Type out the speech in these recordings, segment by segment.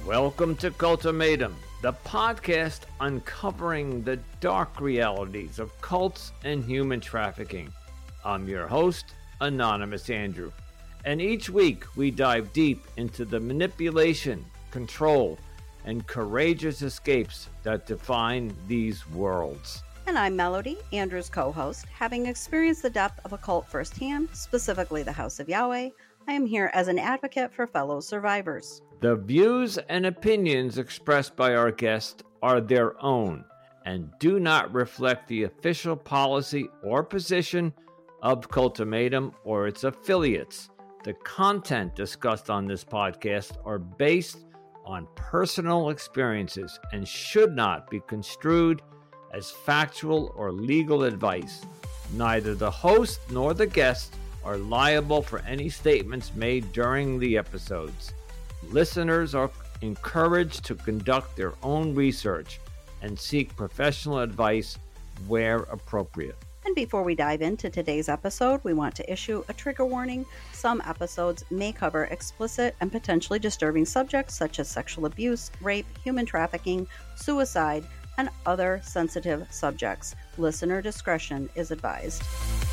Welcome to Cultimatum, the podcast uncovering the dark realities of cults and human trafficking. I'm your host, Anonymous Andrew, and each week we dive deep into the manipulation, control, and courageous escapes that define these worlds. And I'm Melody, Andrew's co-host. Having experienced the depth of a cult firsthand, specifically the House of Yahweh, I am here as an advocate for fellow survivors. The views and opinions expressed by our guests are their own and do not reflect the official policy or position of Cultimatum or its affiliates. The content discussed on this podcast are based on personal experiences and should not be construed as factual or legal advice. Neither the host nor the guest are liable for any statements made during the episodes. Listeners are encouraged to conduct their own research and seek professional advice where appropriate. And before we dive into today's episode, we want to issue a trigger warning. Some episodes may cover explicit and potentially disturbing subjects such as sexual abuse, rape, human trafficking, suicide, and other sensitive subjects. Listener discretion is advised.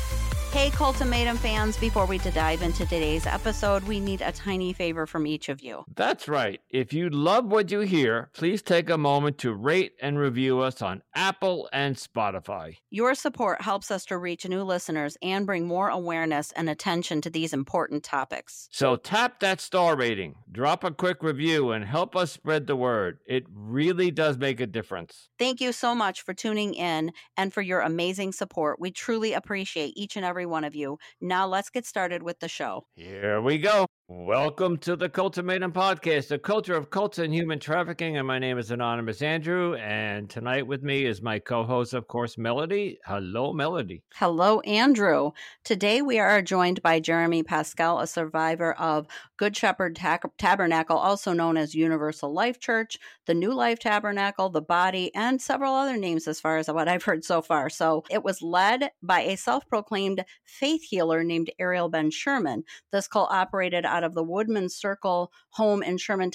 Hey, Cultimatum fans, before we dive into today's episode, we need a tiny favor from each of you. That's right. If you love what you hear, please take a moment to rate and review us on Apple and Spotify. Your support helps us to reach new listeners and bring more awareness and attention to these important topics. So tap that star rating, drop a quick review, and help us spread the word. It really does make a difference. Thank you so much for tuning in and for your amazing support. We truly appreciate each and every one of you. Now let's get started with the show. Here we go. Welcome to the Cultimatum Podcast, the culture of cults and human trafficking. And my name is Anonymous Andrew. And tonight with me is my co-host, of course, Melody. Hello, Melody. Hello, Andrew. Today we are joined by Jeremy Pascal, a survivor of Good Shepherd Tabernacle, also known as Universal Life Church, the New Life Tabernacle, the Body, and several other names as far as what I've heard so far. So it was led by a self-proclaimed faith healer named Ariel Ben Sherman. This cult operated out of the Woodman Circle home in Sherman,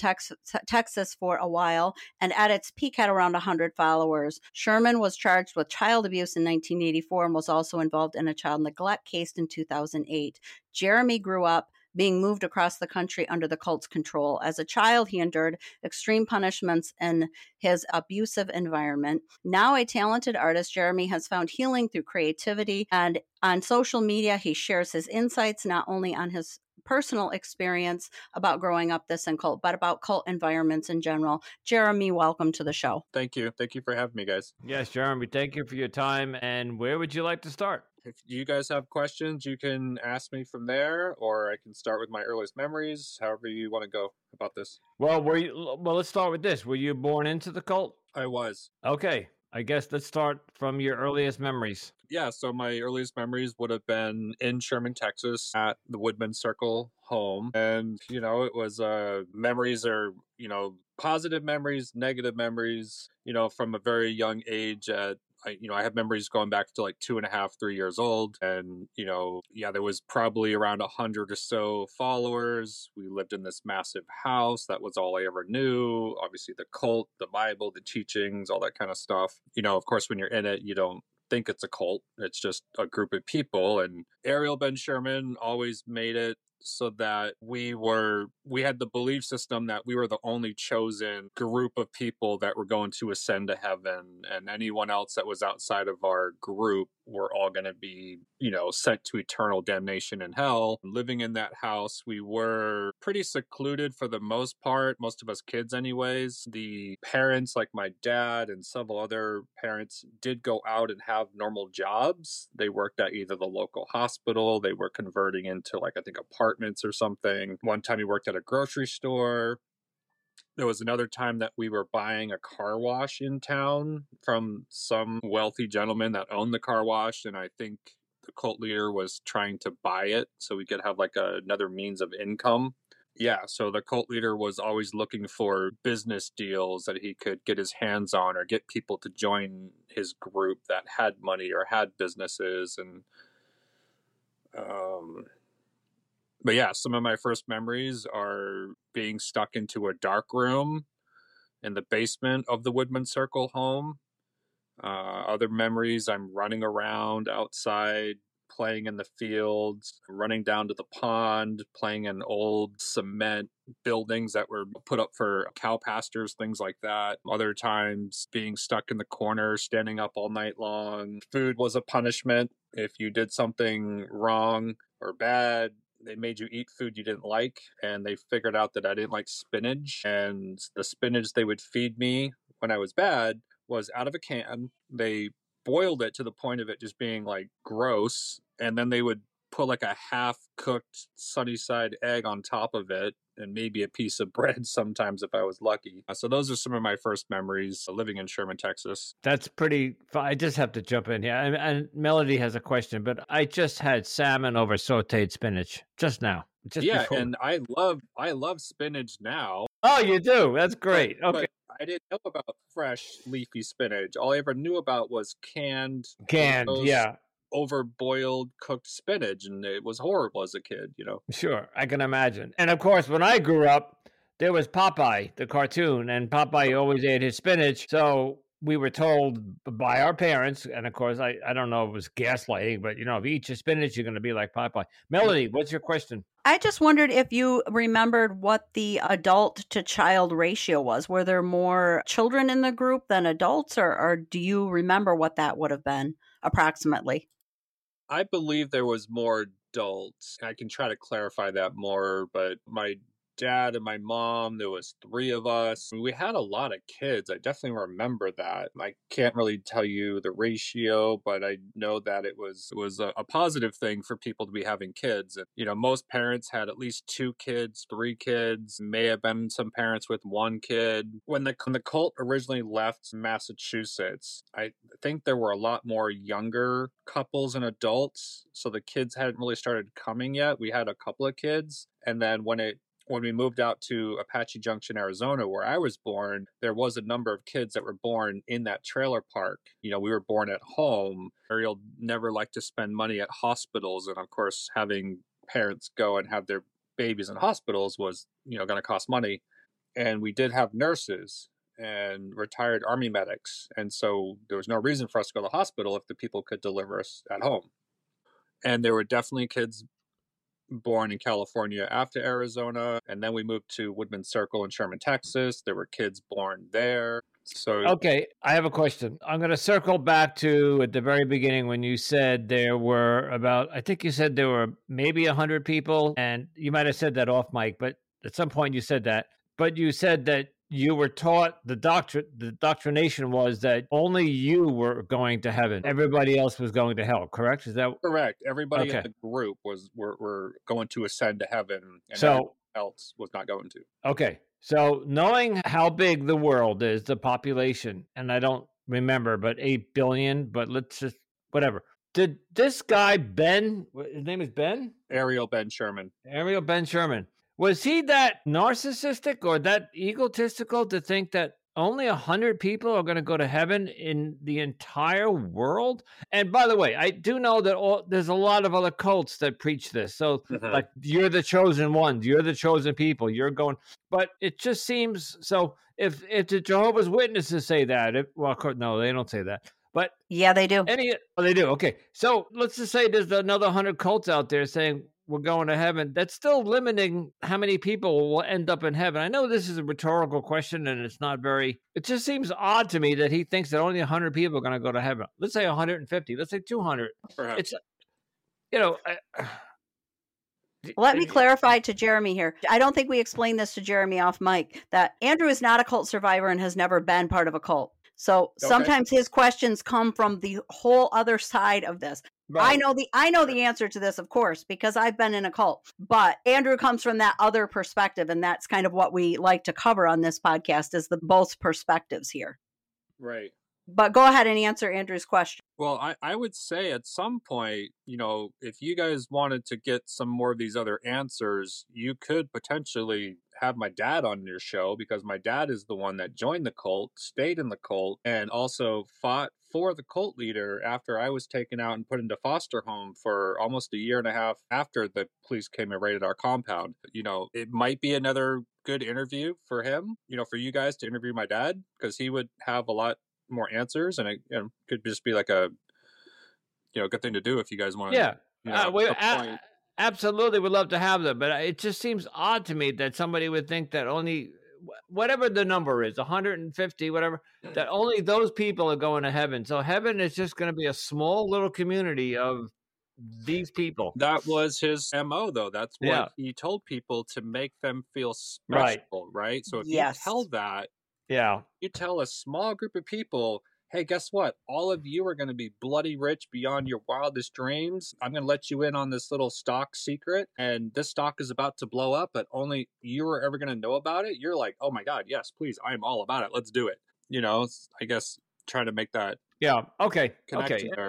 Texas for a while, and at its peak had around 100 followers. Sherman was charged with child abuse in 1984 and was also involved in a child neglect case in 2008. Jeremy grew up being moved across the country under the cult's control. As a child, he endured extreme punishments in his abusive environment. Now a talented artist, Jeremy has found healing through creativity, and on social media, he shares his insights not only on his personal experience about growing up this in cult, but about cult environments in general. Jeremy, welcome to the show. Thank you. Thank you for having me, guys. Yes, Jeremy, thank you for your time. And where would you like to start? If you guys have questions, you can ask me from there, or I can start with my earliest memories, however you want to go about this. Well, let's start with this. Were you born into the cult? I was. Okay. I guess let's start from your earliest memories. Yeah, so my earliest memories would have been in Sherman, Texas at the Woodman Circle home. And, it was memories are, positive memories, negative memories, from a very young age I have memories going back to like 2.5, 3 years old. And, there was probably around 100 or so followers. We lived in this massive house. That was all I ever knew. Obviously the cult, the Bible, the teachings, all that kind of stuff. Of course, when you're in it, you don't think it's a cult. It's just a group of people. And Ariel Ben Sherman always made it so that we had the belief system that we were the only chosen group of people that were going to ascend to heaven, and anyone else that was outside of our group were all going to be, sent to eternal damnation in hell. Living in that house, we were pretty secluded for the most part, most of us kids anyways. The parents, like my dad and several other parents, did go out and have normal jobs. They worked at either the local hospital, they were converting into I think apartments or something. One time he worked at a grocery store. There was another time that we were buying a car wash in town from some wealthy gentleman that owned the car wash, and I think the cult leader was trying to buy it so we could have another means of income. Yeah, so the cult leader was always looking for business deals that he could get his hands on or get people to join his group that had money or had businesses. And but yeah, some of my first memories are being stuck into a dark room in the basement of the Woodman Circle home. Other memories, I'm running around outside, playing in the fields, running down to the pond, playing in old cement buildings that were put up for cow pastures, things like that. Other times being stuck in the corner, standing up all night long. Food was a punishment. If you did something wrong or bad, they made you eat food you didn't like, and they figured out that I didn't like spinach, and the spinach they would feed me when I was bad was out of a can. They boiled it to the point of it just being like gross, and then they would put like a half cooked sunny side egg on top of it and maybe a piece of bread sometimes if I was lucky. So those are some of my first memories living in Sherman, Texas. That's pretty fun. I just have to jump in here. And Melody has a question, but I just had salmon over sauteed spinach just now. Just yeah, before. And I love spinach now. Oh, you do? That's great. Okay. But I didn't know about fresh leafy spinach. All I ever knew about was canned, yeah. overboiled cooked spinach, and it was horrible as a kid, you know. Sure, I can imagine. And of course, when I grew up, there was Popeye, the cartoon, and Popeye always ate his spinach. So we were told by our parents, and of course, I don't know if it was gaslighting, but you know, if you eat your spinach, you're going to be like Popeye. Melody, what's your question? I just wondered if you remembered what the adult to child ratio was. Were there more children in the group than adults, or do you remember what that would have been approximately? I believe there was more adults. I can try to clarify that more, but my dad and my mom, there was 3 of us. We had a lot of kids. I definitely remember that. I can't really tell you the ratio, but I know that it was a positive thing for people to be having kids. And, you know, most parents had at least 2 kids, 3 kids, may have been some parents with 1 kid. When the cult originally left Massachusetts, I think there were a lot more younger couples and adults. So the kids hadn't really started coming yet. We had a couple of kids. And then when we moved out to Apache Junction, Arizona, where I was born, there was a number of kids that were born in that trailer park. You know, we were born at home. Ariel never liked to spend money at hospitals. And of course, having parents go and have their babies in hospitals was, you know, going to cost money. And we did have nurses and retired Army medics. And so there was no reason for us to go to the hospital if the people could deliver us at home. And there were definitely kids born in California after Arizona, and then we moved to Woodman Circle in Sherman, Texas. There were kids born there. So okay, I have a question. I'm going to circle back to at the very beginning when you said there were about, I think you said there were maybe 100 people, and you might have said that off mic, but at some point you said that. But you said that you were taught the doctrination was that only you were going to heaven. Everybody else was going to hell, correct? Is that correct? Everybody in the group were going to ascend to heaven, and so everyone else was not going to. Okay. So knowing how big the world is, the population, and I don't remember, but 8 billion, but let's just, whatever. Did this guy, Ben, his name is Ben? Ariel Ben Sherman. Ariel Ben Sherman. Was he that narcissistic or that egotistical to think that only 100 people are going to go to heaven in the entire world? And by the way, I do know that there's a lot of other cults that preach this. So like, you're the chosen ones, you're the chosen people, you're going, but it just seems, so if the Jehovah's Witnesses say that, well, no, they don't say that. But yeah, they do. They do. Okay. So let's just say there's another 100 cults out there saying we're going to heaven. That's still limiting how many people will end up in heaven. I know this is a rhetorical question and it's not very, it just seems odd to me that he thinks that only 100 people are going to go to heaven. Let's say 150. Let's say 200. Perhaps. It's, you know. Let me clarify to Jeremy here. I don't think we explained this to Jeremy off mic, that Andrew is not a cult survivor and has never been part of a cult. So sometimes his questions come from the whole other side of this. Right. I know the answer to this, of course, because I've been in a cult. But Andrew comes from that other perspective, and that's kind of what we like to cover on this podcast, is the both perspectives here. Right. But go ahead and answer Andrew's question. Well, I would say at some point, you know, if you guys wanted to get some more of these other answers, you could potentially have my dad on your show, because my dad is the one that joined the cult, stayed in the cult, and also fought for the cult leader after I was taken out and put into foster home for almost a year and a half after the police came and raided our compound. You know, it might be another good interview for him, for you guys to interview my dad, because he would have a lot more answers, and it could just be like a good thing to do if you guys want Yeah. to We appoint. absolutely would love to have them, but it just seems odd to me that somebody would think that only whatever the number is, 150, whatever, that only those people are going to heaven. So heaven is just going to be a small little community of these people. That was his MO, though. That's what Yeah. he told people, to make them feel Right. special, right? So if Yes. you tell that, Yeah. you tell a small group of people, hey, guess what? All of you are going to be bloody rich beyond your wildest dreams. I'm going to let you in on this little stock secret, and this stock is about to blow up, but only you are ever going to know about it. You're like, oh my God, yes, please. I am all about it. Let's do it. I guess trying to make that Yeah. Okay. connection there.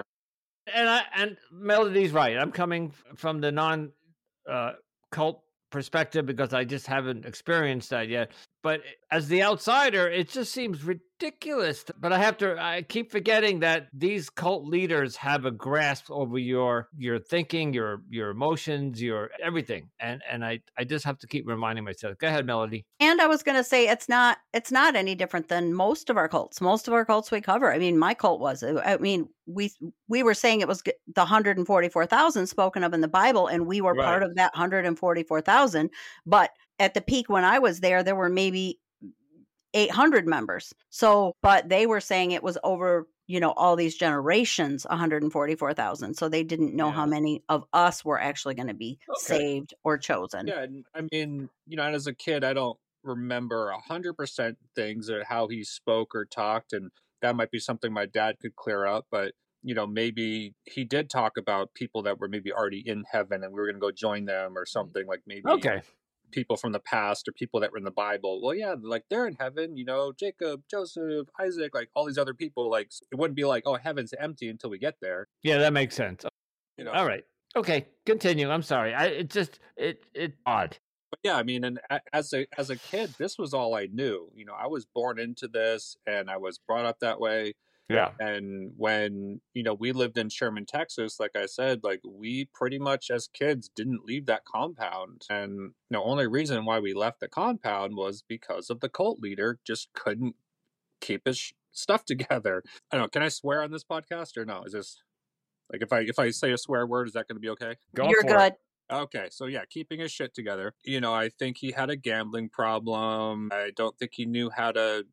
And Melody's right. I'm coming from the non cult perspective because I just haven't experienced that yet. But as the outsider, it just seems ridiculous. But I keep forgetting that these cult leaders have a grasp over your thinking, your emotions, your everything. And I just have to keep reminding myself. Go ahead, Melody. And I was going to say, it's not any different than most of our cults. Most of our cults we cover. I mean, my cult was. I mean, we were saying it was the 144,000 spoken of in the Bible, and we were part of that 144,000. But at the peak when I was there were maybe 800 members. So, but they were saying it was over, all these generations, 144,000. So they didn't know how many of us were actually going to be saved or chosen. Yeah, I mean, and as a kid, I don't remember 100% things or how he spoke or talked, and that might be something my dad could clear up. But maybe he did talk about people that were maybe already in heaven, and we were going to go join them or something, like maybe people from the past or people that were in the Bible. Well, yeah, like they're in heaven, Jacob, Joseph, Isaac, like all these other people. Like it wouldn't be like, oh, heaven's empty until we get there. Yeah, that makes sense. All right. Okay, continue. I'm sorry. It's odd. But yeah, I mean, and as a kid, this was all I knew. I was born into this, and I was brought up that way. Yeah. And when, we lived in Sherman, Texas, like I said, like we pretty much as kids didn't leave that compound. And the only reason why we left the compound was because of the cult leader just couldn't keep his stuff together. I don't know. Can I swear on this podcast or no? Is this like if I say a swear word, is that going to be okay? You're good. Okay, so yeah, keeping his shit together. I think he had a gambling problem. I don't think he knew how to,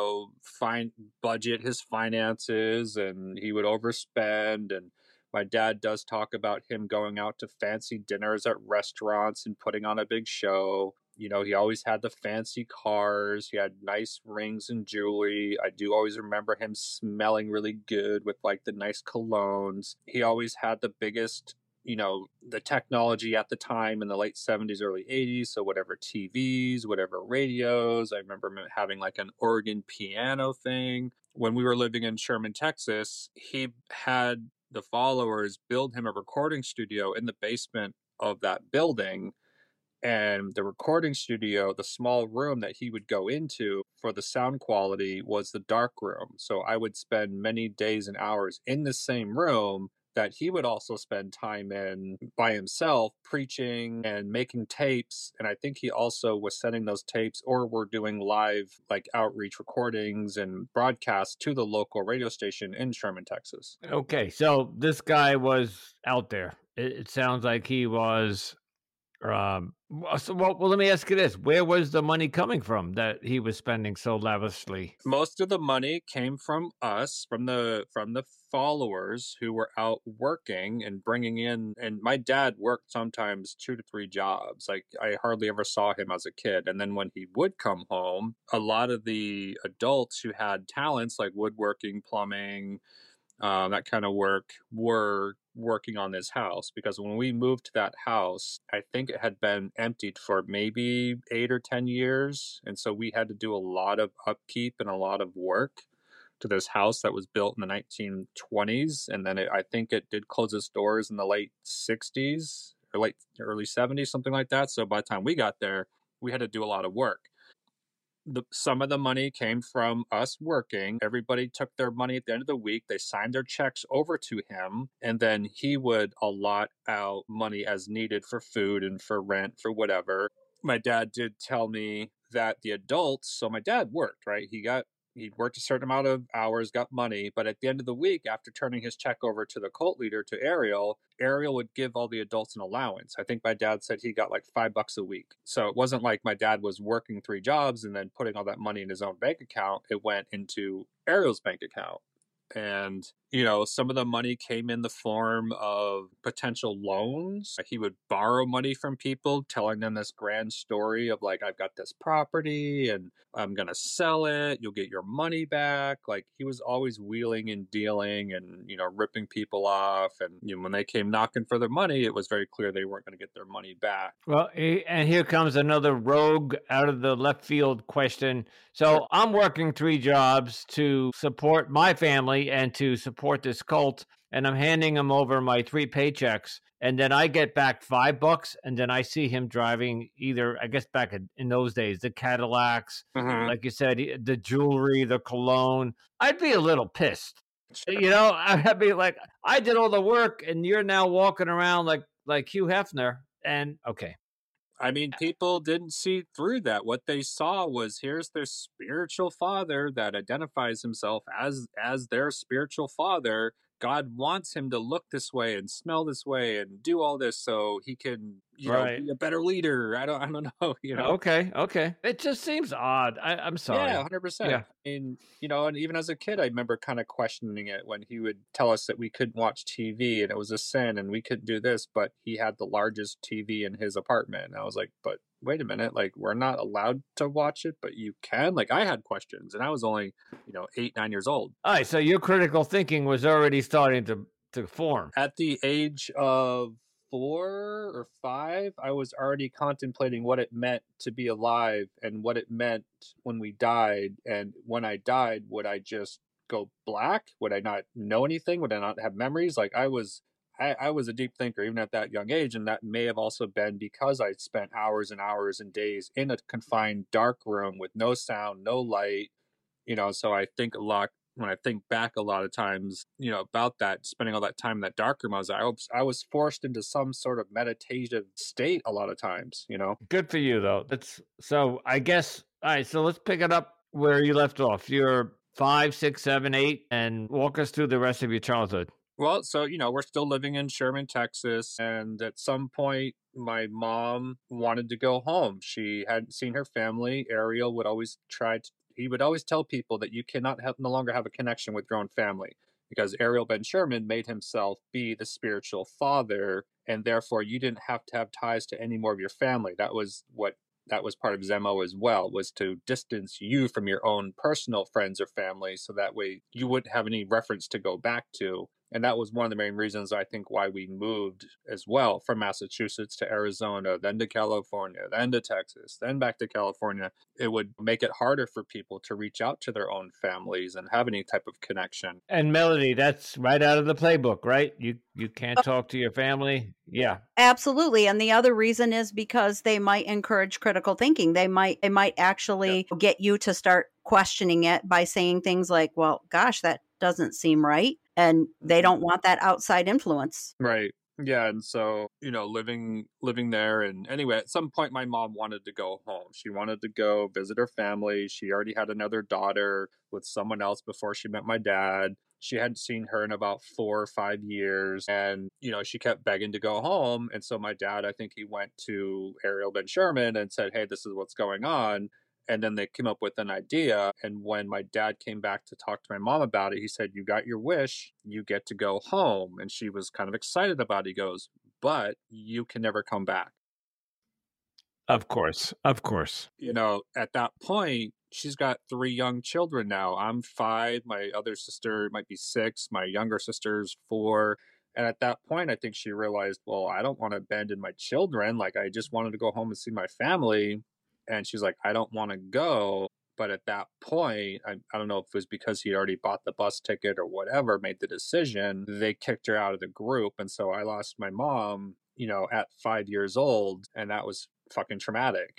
budget his finances, and he would overspend. And my dad does talk about him going out to fancy dinners at restaurants and putting on a big show. He always had the fancy cars. He had nice rings and jewelry. I do always remember him smelling really good with like the nice colognes. He always had the biggest the technology at the time in the late 70s, early 80s. So whatever TVs, whatever radios. I remember him having like an organ piano thing. When we were living in Sherman, Texas, he had the followers build him a recording studio in the basement of that building. And the recording studio, the small room that he would go into for the sound quality, was the dark room. So I would spend many days and hours in the same room that he would also spend time in by himself, preaching and making tapes. And I think he also was sending those tapes or were doing live like outreach recordings and broadcasts to the local radio station in Sherman, Texas. Okay, so this guy was out there. It sounds like he was well, let me ask you this. Where was the money coming from that he was spending so lavishly? Most of the money came from us, from the followers who were out working and bringing in. And my dad worked sometimes 2 to 3 jobs. Like I hardly ever saw him as a kid. And then when he would come home, a lot of the adults who had talents like woodworking, plumbing, that kind of work, were working on this house. Because when we moved to that house, I think it had been emptied for maybe 8 or 10 years. And so we had to do a lot of upkeep and a lot of work to this house that was built in the 1920s. And then I think it did close its doors in the late 60s or early 70s, something like that. So by the time we got there, we had to do a lot of work. Some of the money came from us working. Everybody took their money at the end of the week. They signed their checks over to him, and then he would allot out money as needed for food and for rent, for whatever. my dad did tell me that the adults, so my dad worked, right? He worked a certain amount of hours, got money, but at the end of the week, after turning his check over to the cult leader, to Ariel would give all the adults an allowance. I think my dad said he got like $5 a week. So it wasn't like my dad was working 3 jobs and then putting all that money in his own bank account. It went into Ariel's bank account. And, some of the money came in the form of potential loans. He would borrow money from people, telling them this grand story of like, I've got this property and I'm going to sell it. You'll get your money back. Like he was always wheeling and dealing and, ripping people off. And when they came knocking for their money, it was very clear they weren't going to get their money back. Well, and here comes another rogue out of the left field question. So I'm working 3 jobs to support my family and to support this cult, and I'm handing him over my 3 paychecks, and then I get back $5, and then I see him driving either, I guess back in those days, the Cadillacs, like you said, the jewelry, the cologne. I'd be a little pissed. I'd be like, I did all the work, and you're now walking around like Hugh Hefner, and okay. I mean, people didn't see through that. What they saw was here's their spiritual father that identifies himself as their spiritual father. God wants him to look this way and smell this way and do all this so he can, be a better leader. I don't know, Okay. It just seems odd. I'm sorry. Yeah, 100%. Yeah. And, and even as a kid, I remember kind of questioning it when he would tell us that we couldn't watch TV and it was a sin and we couldn't do this, but he had the largest TV in his apartment. And I was like, but wait a minute, like we're not allowed to watch it, but you can. Like I had questions and I was only, 8, 9 years old. All right. So your critical thinking was already starting to form. At the age of 4 or 5, I was already contemplating what it meant to be alive and what it meant when we died. And when I died, would I just go black? Would I not know anything? Would I not have memories? Like I was a deep thinker even at that young age. And that may have also been because I spent hours and hours and days in a confined dark room with no sound, no light, so I think a lot. When I think back a lot of times, about that, spending all that time in that dark room, I was forced into some sort of meditative state a lot of times, Good for you, though. So I guess, all right, so let's pick it up where you left off. You're 5, 6, 7, 8, and walk us through the rest of your childhood. Well, so, we're still living in Sherman, Texas. And at some point, my mom wanted to go home. She hadn't seen her family. Ariel would always he would always tell people that you cannot no longer have a connection with your own family because Ariel Ben Sherman made himself be the spiritual father, and therefore you didn't have to have ties to any more of your family. That was part of Zemo as well, was to distance you from your own personal friends or family, so that way you wouldn't have any reference to go back to. And that was one of the main reasons I think why we moved as well from Massachusetts to Arizona, then to California, then to Texas, then back to California. It would make it harder for people to reach out to their own families and have any type of connection. And Melody, that's right out of the playbook, right? You can't talk to your family. Yeah. Absolutely. And the other reason is because they might encourage critical thinking. They might actually get you to start questioning it by saying things like, well, gosh, that doesn't seem right. And they don't want that outside influence. Right. Yeah. And so, living there. And anyway, at some point, my mom wanted to go home. She wanted to go visit her family. She already had another daughter with someone else before she met my dad. She hadn't seen her in about 4 or 5 years. And, she kept begging to go home. And so my dad, I think he went to Ariel Ben Sherman and said, hey, this is what's going on. And then they came up with an idea. And when my dad came back to talk to my mom about it, he said, you got your wish, you get to go home. And she was kind of excited about it. He goes, but you can never come back. Of course. At that point, she's got 3 young children now. I'm 5. My other sister might be 6. My younger sister's 4. And at that point, I think she realized, well, I don't want to abandon my children. Like, I just wanted to go home and see my family. And she's like, I don't want to go. But at that point, I don't know if it was because he already bought the bus ticket or whatever, made the decision, they kicked her out of the group. And so I lost my mom, at 5 years old. And that was fucking traumatic.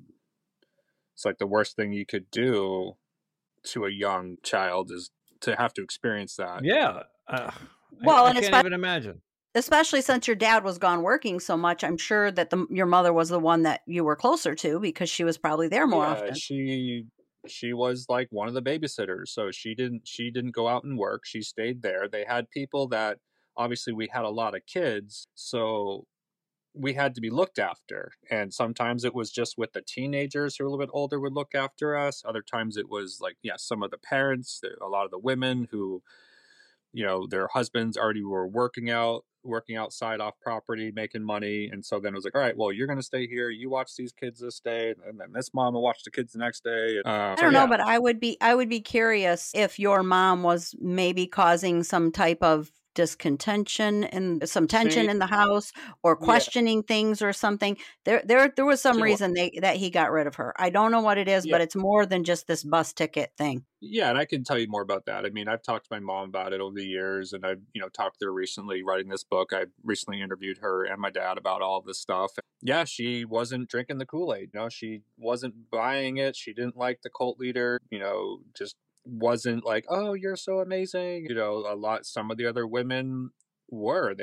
It's like the worst thing you could do to a young child is to have to experience that. Yeah. Well, I and can't even imagine. Especially since your dad was gone working so much, I'm sure that your mother was the one that you were closer to because she was probably there more Yeah, often. she was like one of the babysitters, so she didn't go out and work. She stayed there. They had people that obviously we had a lot of kids, so we had to be looked after. And sometimes it was just with the teenagers who were a little bit older would look after us. Other times it was like, yeah, some of the parents, a lot of the women who, their husbands already were working outside off property, making money. And so then it was like, all right, well, you're going to stay here. You watch these kids this day. And then this mom will watch the kids the next day. I So don't know, yeah, but I would be curious if your mom was maybe causing some type of discontention and some tension see, in the house or yeah, questioning things or something. There was some she was. reason that he got rid of her. I don't know what it is, Yeah. but it's more than just this bus ticket thing. Yeah, and I can tell you more about that. I mean, I've talked to my mom about it over the years, and I've, talked to her recently writing this book. I recently interviewed her and my dad about all of this stuff. Yeah, she wasn't drinking the Kool-Aid. She wasn't buying it. She didn't like the cult leader, just wasn't like, oh, you're so amazing. Some of the other women were.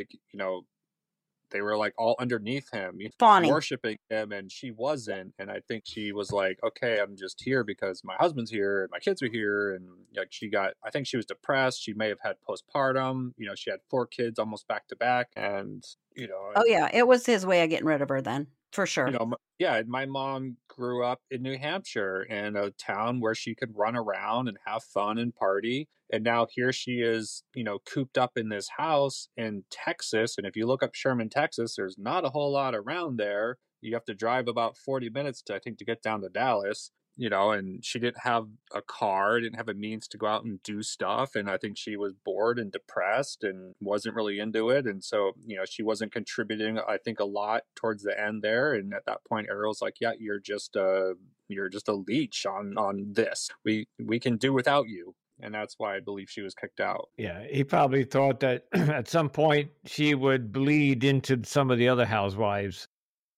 They were like all underneath him, Fawning. worshiping him, and she wasn't. And I think she was like, okay, I'm just here because my husband's here and my kids are here. And like I think she was depressed. She may have had postpartum. She had 4 kids almost back to back. And, Oh yeah, it was his way of getting rid of her then, for sure. yeah, my mom grew up in New Hampshire in a town where she could run around and have fun and party. And now here she is, cooped up in this house in Texas. And if you look up Sherman, Texas, there's not a whole lot around there. You have to drive about 40 minutes to get down to Dallas. And she didn't have a car, didn't have a means to go out and do stuff. And I think she was bored and depressed and wasn't really into it. And so, she wasn't contributing, I think, a lot towards the end there. And at that point, Ariel's like, yeah, you're just a leech on this. We can do without you. And that's why I believe she was kicked out. Yeah, he probably thought that at some point she would bleed into some of the other housewives.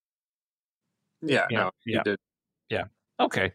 Yeah, Yeah, no, he yeah. did. Yeah. Okay.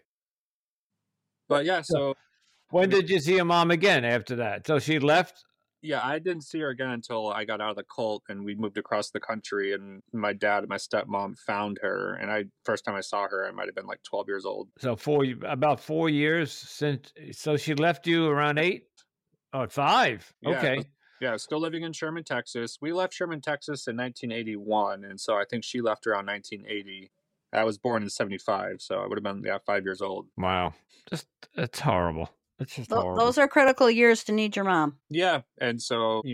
But yeah, so when did you see your mom again after that? So she left? yeah, I didn't see her again until I got out of the cult and we moved across the country, and my dad and my stepmom found her. And first time I saw her, I might have been like 12 years old. So about 4 years since. So she left you around 8? Oh, 5. Yeah, Okay. Yeah, still living in Sherman, Texas. We left Sherman, Texas in 1981, and so I think she left around 1980. I was born in 75, so I would have been 5 years old. Wow. It's horrible. It's just horrible. Those are critical years to need your mom. Yeah, and so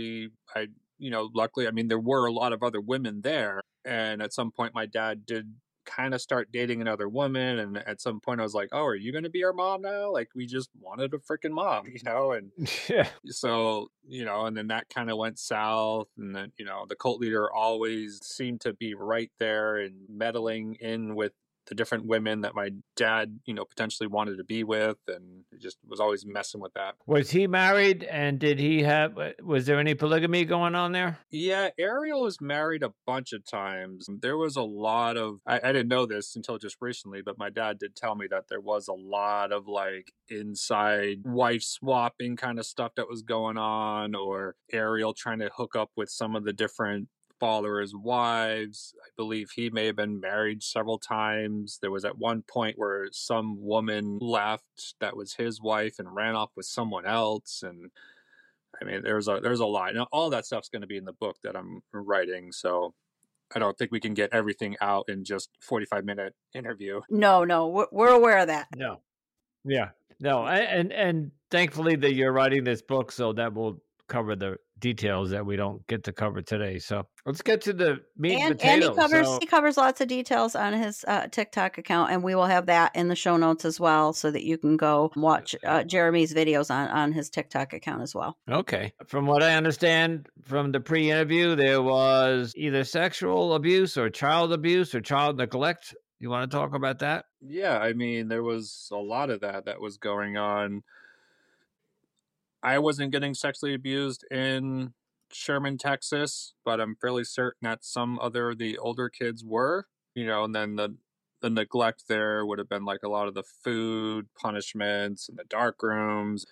luckily, I mean, there were a lot of other women there, and at some point, my dad did kind of start dating another woman, and at some point I was like, oh, are you going to be our mom now? Like, we just wanted a freaking mom, and yeah. So, and then that kind of went south, and then, the cult leader always seemed to be right there and meddling in with the different women that my dad, potentially wanted to be with, and just was always messing with that. Was he married, and was there any polygamy going on there? Yeah, Ariel was married a bunch of times. There was a lot of, I didn't know this until just recently, but my dad did tell me that there was a lot of like inside wife swapping kind of stuff that was going on, or Ariel trying to hook up with some of the different followers' wives. I believe he may have been married several times. There was at one point where some woman left that was his wife and ran off with someone else. And I mean, there's a lot. Now, all that stuff's going to be in the book that I'm writing. So I don't think we can get everything out in just 45-minute interview. No, we're aware of that. No. Yeah. No. And thankfully that you're writing this book, so that will cover the details that we don't get to cover today. So let's get to the meat and potatoes. And he covers lots of details on his TikTok account, and we will have that in the show notes as well, so that you can go watch Jeremy's videos on his TikTok account as well. Okay. From what I understand from the pre-interview, there was either sexual abuse or child neglect. You want to talk about that? Yeah, I mean, there was a lot of that was going on. I wasn't getting sexually abused in Sherman, Texas, but I'm fairly certain that some the older kids were, and then the neglect there would have been like a lot of the food punishments and the dark rooms.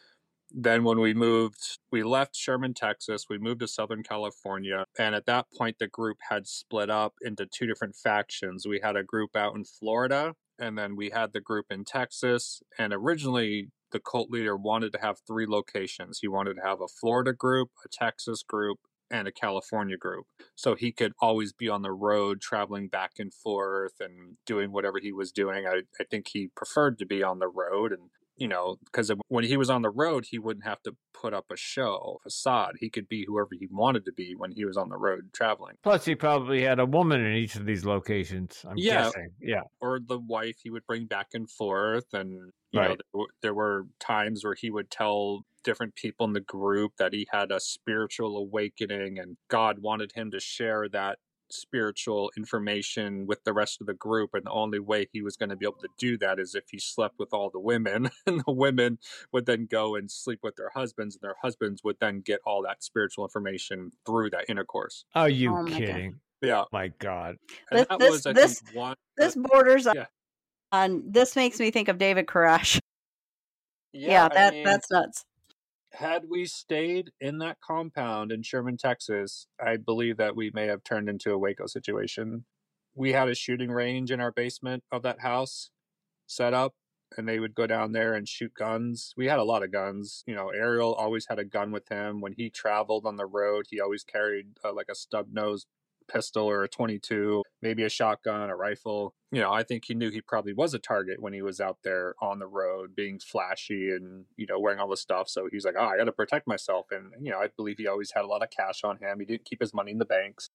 Then when we left Sherman, Texas, we moved to Southern California. And at that point, the group had split up into two different factions. We had a group out in Florida, and then we had the group in Texas. And originally, the cult leader wanted to have three locations. He wanted to have a Florida group, a Texas group, and a California group. So he could always be on the road, traveling back and forth and doing whatever he was doing. I think he preferred to be on the road. And because when he was on the road, he wouldn't have to put up a show, facade. He could be whoever he wanted to be when he was on the road traveling. Plus, he probably had a woman in each of these locations, I'm guessing. Yeah. Or the wife he would bring back and forth. And, there were times where he would tell different people in the group that he had a spiritual awakening and God wanted him to share that spiritual information with the rest of the group, and the only way he was going to be able to do that is if he slept with all the women, and the women would then go and sleep with their husbands, and their husbands would then get all that spiritual information through that intercourse. Are you kidding? Yeah. My God. And this borders on this makes me think of David Koresh. That's nuts. Had we stayed in that compound in Sherman, Texas, I believe that we may have turned into a Waco situation. We had a shooting range in our basement of that house set up, and they would go down there and shoot guns. We had a lot of guns. Ariel always had a gun with him. When he traveled on the road, he always carried like a stub-nose pistol or a 22, maybe a shotgun, a rifle. I think he knew he probably was a target when he was out there on the road being flashy and, wearing all this stuff. So he's like, I got to protect myself. And, I believe he always had a lot of cash on him. He didn't keep his money in the banks.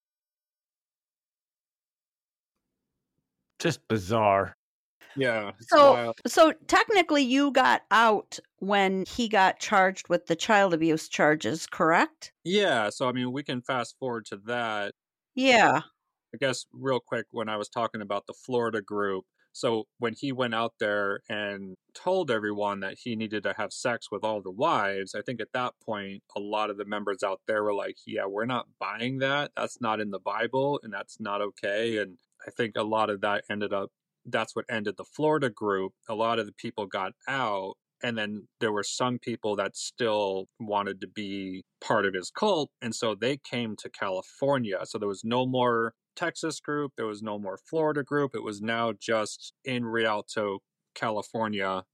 Just bizarre. Yeah. So technically you got out when he got charged with the child abuse charges, correct? Yeah. So, we can fast forward to that. Yeah. I guess real quick, when I was talking about the Florida group, so when he went out there and told everyone that he needed to have sex with all the wives, I think at that point, a lot of the members out there were like, yeah, we're not buying that. That's not in the Bible and that's not okay. And I think a lot of that that's what ended the Florida group. A lot of the people got out. And then there were some people that still wanted to be part of his cult. And so they came to California. So there was no more Texas group. There was no more Florida group. It was now just in Rialto, California.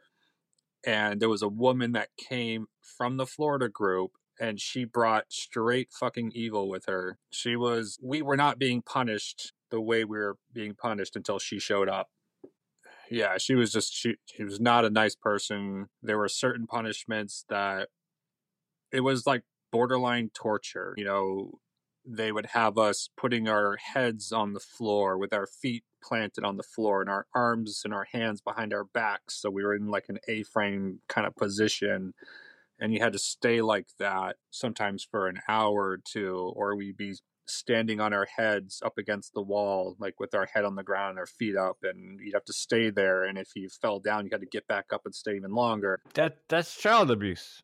And there was a woman that came from the Florida group, and she brought straight fucking evil with her. We were not being punished the way we were being punished until she showed up. Yeah, she was not a nice person. There were certain punishments that it was like borderline torture. They would have us putting our heads on the floor with our feet planted on the floor and our arms and our hands behind our backs. So we were in like an A-frame kind of position, and you had to stay like that sometimes for an hour or two, or we'd be standing on our heads up against the wall, like with our head on the ground, our feet up, and you'd have to stay there. And if you fell down, you had to get back up and stay even longer. That's child abuse.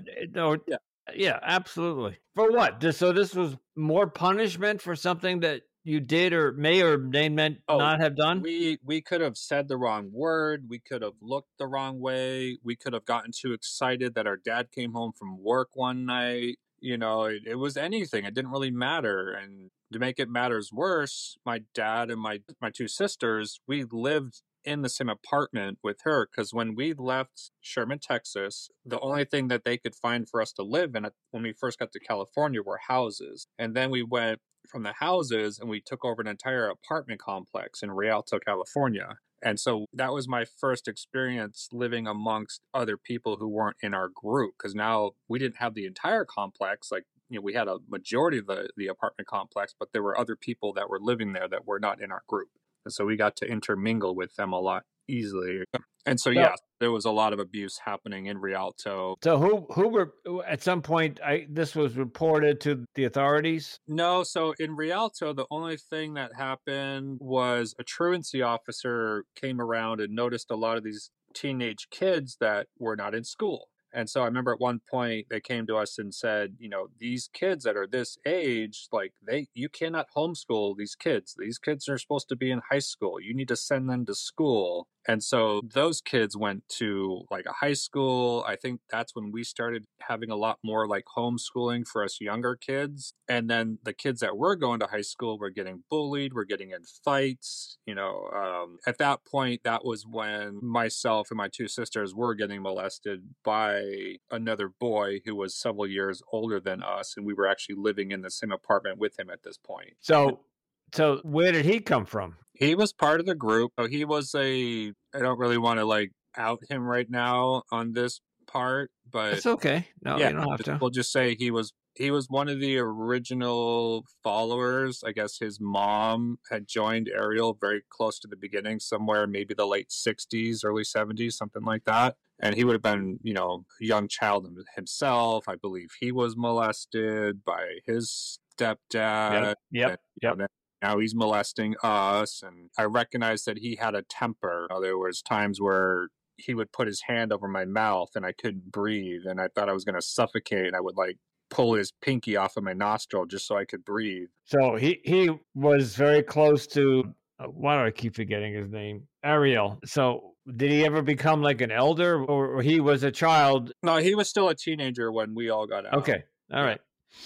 Yeah, absolutely. For what? So this was more punishment for something that you did or may not have done? We could have said the wrong word. We could have looked the wrong way. We could have gotten too excited that our dad came home from work one night. It was anything. It didn't really matter. And to make it matters worse, my dad and my two sisters, we lived in the same apartment with her, because when we left Sherman, Texas, the only thing that they could find for us to live in when we first got to California were houses. And then we went from the houses and we took over an entire apartment complex in Rialto, California. And so that was my first experience living amongst other people who weren't in our group, because now we didn't have the entire complex. Like, we had a majority of the apartment complex, but there were other people that were living there that were not in our group. And so we got to intermingle with them a lot easily. And so, there was a lot of abuse happening in Rialto. So who were, at some point, this was reported to the authorities? No. So in Rialto, the only thing that happened was a truancy officer came around and noticed a lot of these teenage kids that were not in school. And so I remember at one point they came to us and said, these kids that are this age, like you cannot homeschool these kids. These kids are supposed to be in high school. You need to send them to school. And so those kids went to like a high school. I think that's when we started having a lot more like homeschooling for us younger kids. And then the kids that were going to high school were getting bullied, were getting in fights. At that point, that was when myself and my two sisters were getting molested by another boy who was several years older than us. And we were actually living in the same apartment with him at this point. So where did he come from? He was part of the group. So he was I don't really want to like out him right now on this part, but It's okay. No, yeah, you don't have to. we'll just say he was one of the original followers. I guess his mom had joined Ariel very close to the beginning, somewhere maybe the late 60s, early 70s, something like that. And he would have been, a young child himself. I believe he was molested by his stepdad. Yep. Now he's molesting us, and I recognized that he had a temper. There was times where he would put his hand over my mouth and I couldn't breathe, and I thought I was going to suffocate, and I would like pull his pinky off of my nostril just so I could breathe. So he was very close to, why do I keep forgetting his name? Ariel. So did he ever become like an elder, or he was a child? No, he was still a teenager when we all got out. Okay. All right.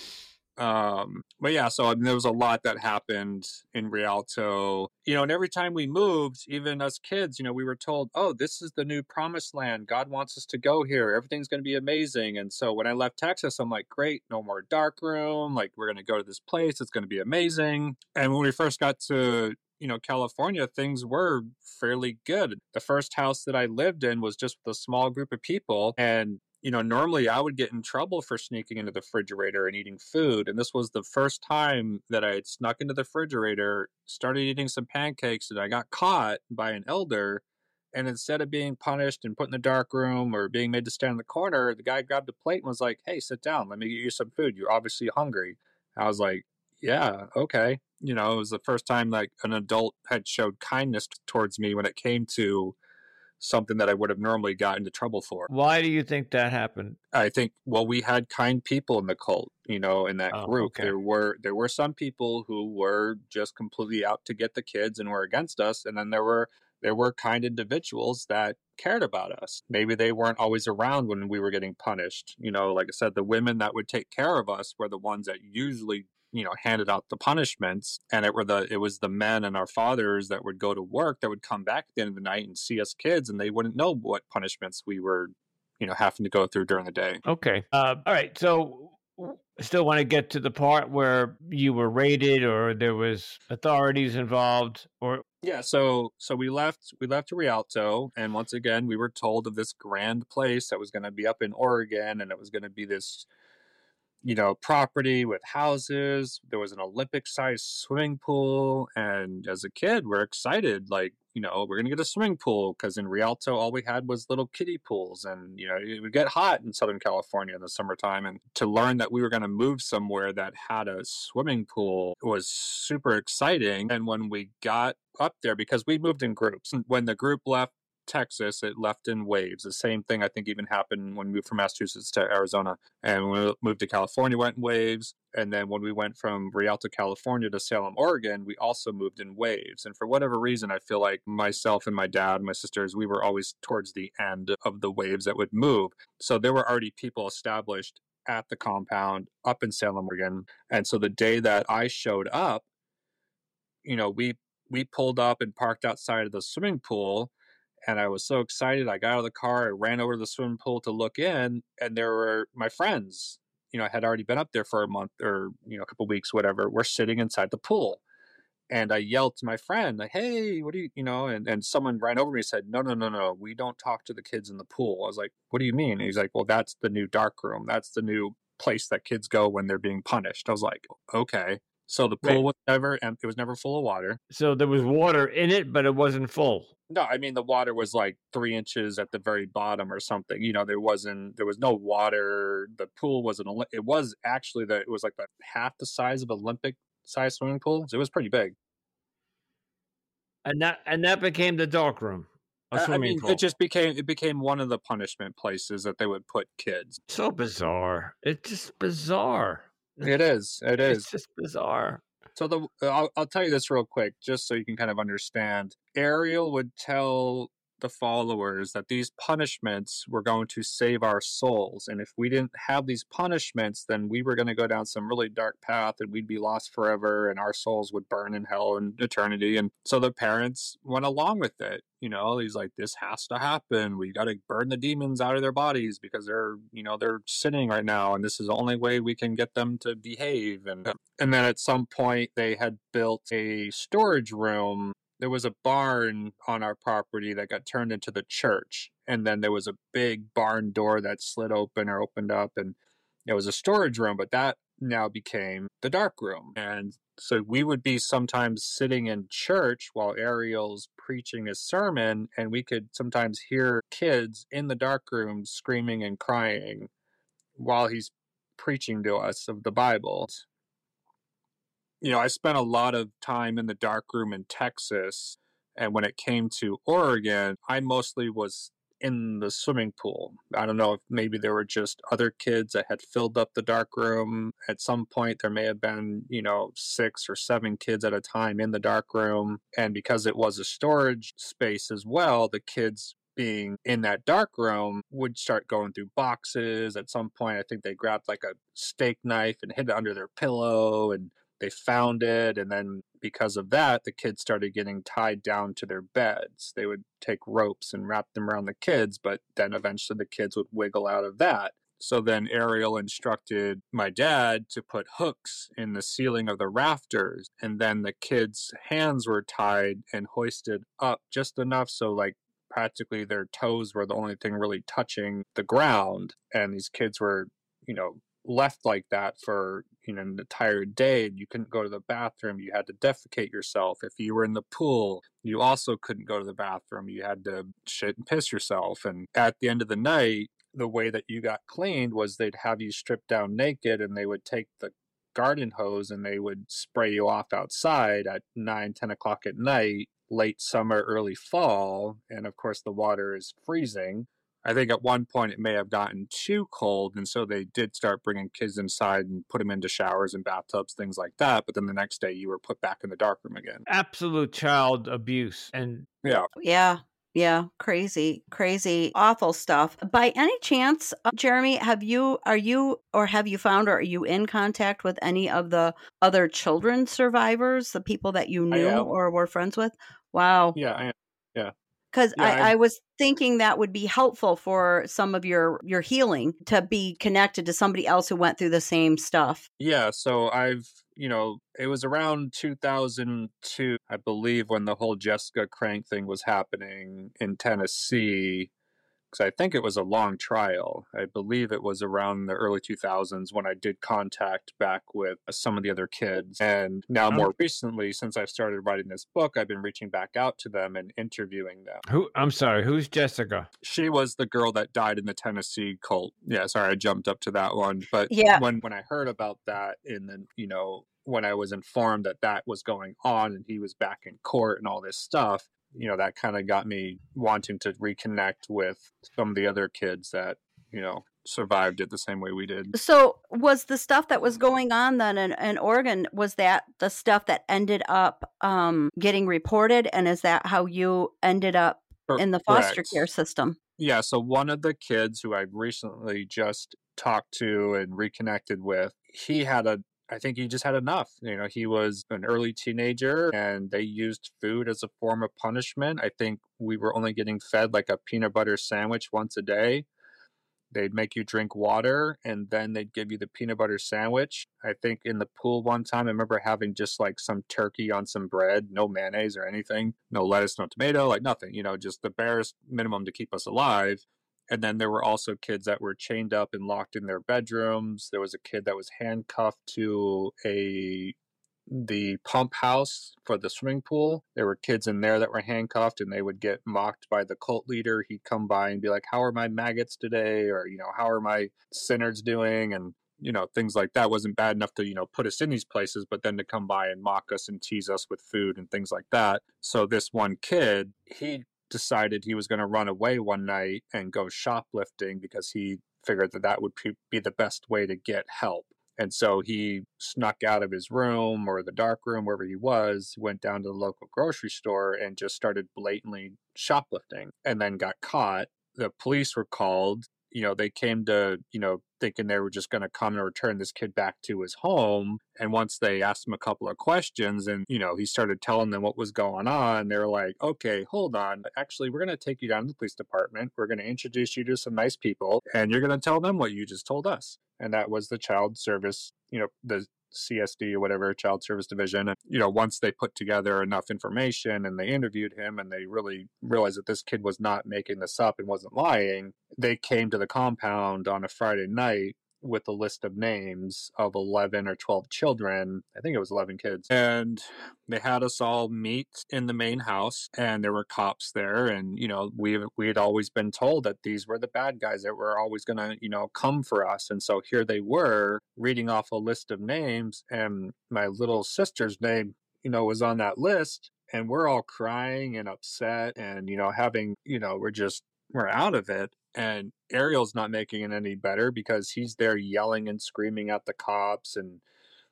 But yeah, so there was a lot that happened in Rialto, and every time we moved, even us kids, we were told, oh, this is the new promised land. God wants us to go here. Everything's going to be amazing. And so when I left Texas, I'm like, great, no more dark room. Like, we're going to go to this place. It's going to be amazing. And when we first got to, California, things were fairly good. The first house that I lived in was just with a small group of people. And normally I would get in trouble for sneaking into the refrigerator and eating food. And this was the first time that I had snuck into the refrigerator, started eating some pancakes, and I got caught by an elder. And instead of being punished and put in the dark room or being made to stand in the corner, the guy grabbed a plate and was like, hey, sit down. Let me get you some food. You're obviously hungry. I was like, yeah, okay. It was the first time like an adult had showed kindness towards me when it came to something that I would have normally got into trouble for. Why do you think that happened? I think, we had kind people in the cult, in that group. Okay. There were some people who were just completely out to get the kids and were against us. And then there were kind individuals that cared about us. Maybe they weren't always around when we were getting punished. Like I said, the women that would take care of us were the ones that usually handed out the punishments, and it was the men and our fathers that would go to work that would come back at the end of the night and see us kids, and they wouldn't know what punishments we were, having to go through during the day. Okay. All right. So still want to get to the part where you were raided or there was authorities involved, or yeah. So we left Rialto, and once again, we were told of this grand place that was going to be up in Oregon, and it was going to be this property with houses. There was an Olympic-sized swimming pool. And as a kid, we're excited. Like, we're going to get a swimming pool, because in Rialto, all we had was little kiddie pools. And, it would get hot in Southern California in the summertime. And to learn that we were going to move somewhere that had a swimming pool was super exciting. And when we got up there, because we moved in groups, when the group left Texas, it left in waves. The same thing I think even happened when we moved from Massachusetts to Arizona, and when we moved to California, went in waves. And then when we went from Rialto, California to Salem, Oregon, we also moved in waves. And for whatever reason, I feel like myself and my dad, my sisters, we were always towards the end of the waves that would move. So there were already people established at the compound up in Salem, Oregon. And so the day that I showed up, we pulled up and parked outside of the swimming pool. And I was so excited. I got out of the car. I ran over to the swimming pool to look in. And there were my friends, I had already been up there for a month or, a couple of weeks, whatever. We're sitting inside the pool. And I yelled to my friend, like, hey, what do you, and someone ran over me and said, no. We don't talk to the kids in the pool. I was like, what do you mean? And he's like, well, that's the new dark room. That's the new place that kids go when they're being punished. I was like, okay. So the pool was never full of water. So there was water in it, but it wasn't full. No, I mean, the water was like 3 inches at the very bottom or something. There was no water. The pool was it was like half the size of an Olympic size swimming pool. So it was pretty big. And that became the dark room. Pool. It became one of the punishment places that they would put kids. So bizarre. It's just bizarre. It is. It's just bizarre. So I'll tell you this real quick, just so you can kind of understand. Ariel would tell the followers that these punishments were going to save our souls. And if we didn't have these punishments, then we were going to go down some really dark path and we'd be lost forever and our souls would burn in hell in eternity. And so the parents went along with it. He's like, this has to happen. We got to burn the demons out of their bodies because they're sinning right now. And this is the only way we can get them to behave. And then at some point they had built a storage room. There was a barn on our property that got turned into the church. And then there was a big barn door that slid open or opened up. And it was a storage room, but that now became the dark room. And so we would be sometimes sitting in church while Ariel's preaching his sermon, and we could sometimes hear kids in the dark room screaming and crying while he's preaching to us of the Bible. I spent a lot of time in the dark room in Texas, and when it came to Oregon, I mostly was in the swimming pool. I don't know if maybe there were just other kids that had filled up the dark room. At some point, there may have been, 6 or 7 kids at a time in the dark room. And because it was a storage space as well, the kids being in that dark room would start going through boxes. At some point, I think they grabbed like a steak knife and hid it under their pillow, and they found it. And then because of that, the kids started getting tied down to their beds. They would take ropes and wrap them around the kids, but then eventually the kids would wiggle out of that. So then Ariel instructed my dad to put hooks in the ceiling of the rafters, and then the kids' hands were tied and hoisted up just enough so like practically their toes were the only thing really touching the ground. And these kids were, left like that for an entire day. You couldn't go to the bathroom. You had to defecate yourself. If you were in the pool, you also couldn't go to the bathroom. You had to shit and piss yourself. And at the end of the night, the way that you got cleaned was they'd have you stripped down naked, and they would take the garden hose and they would spray you off outside at 9-10 o'clock at night, late summer, early fall. And of course the water is freezing. I think at one point it may have gotten too cold, and so they did start bringing kids inside and put them into showers and bathtubs, things like that. But then the next day you were put back in the darkroom again. Absolute child abuse. And Yeah, crazy, awful stuff. By any chance, Jeremy, have you found, or are you in contact with any of the other children survivors, the people that you knew or were friends with? Wow. Yeah, I am. Yeah. Because I was thinking that would be helpful for some of your healing, to be connected to somebody else who went through the same stuff. Yeah, so it was around 2002, I believe, when the whole Jessica Crank thing was happening in Tennessee, because I think it was a long trial. I believe it was around the early 2000s when I did contact back with some of the other kids. And now more recently, since I've started writing this book, I've been reaching back out to them and interviewing them. I'm sorry, who's Jessica? She was the girl that died in the Tennessee cult. Yeah, sorry, I jumped up to that one. But when I heard about that when I was informed that was going on and he was back in court and all this stuff, that kind of got me wanting to reconnect with some of the other kids that, survived it the same way we did. So was the stuff that was going on then in Oregon, was that the stuff that ended up getting reported? And is that how you ended up in the foster care system? Yeah. So one of the kids who I recently just talked to and reconnected with, I think he just had enough. He was an early teenager and they used food as a form of punishment. I think we were only getting fed like a peanut butter sandwich once a day. They'd make you drink water and then they'd give you the peanut butter sandwich. I think in the pool one time, I remember having just like some turkey on some bread, no mayonnaise or anything, no lettuce, no tomato, like nothing, just the barest minimum to keep us alive. And then there were also kids that were chained up and locked in their bedrooms. There was a kid that was handcuffed to the pump house for the swimming pool. There were kids in there that were handcuffed, and they would get mocked by the cult leader. He'd come by and be like, "How are my maggots today?" Or, "How are my sinners doing?" And, things like that. Wasn't bad enough to, put us in these places, but then to come by and mock us and tease us with food and things like that. So this one kid, he decided he was going to run away one night and go shoplifting because he figured that would be the best way to get help. And so he snuck out of his room or the dark room, wherever he was, went down to the local grocery store and just started blatantly shoplifting and then got caught. The police were called. They came to, thinking they were just going to come and return this kid back to his home. And once they asked him a couple of questions and, he started telling them what was going on, they were like, okay, hold on. Actually, we're going to take you down to the police department. We're going to introduce you to some nice people and you're going to tell them what you just told us. And that was the child service, the CSD or whatever, child service division. And, once they put together enough information and they interviewed him and they really realized that this kid was not making this up and wasn't lying, they came to the compound on a Friday night with a list of names of 11 or 12 children. I think it was 11 kids. And they had us all meet in the main house and there were cops there. And, we had always been told that these were the bad guys that were always going to, come for us. And so here they were reading off a list of names and my little sister's name, was on that list. And we're all crying and upset and, having, we're out of it. And Ariel's not making it any better because he's there yelling and screaming at the cops and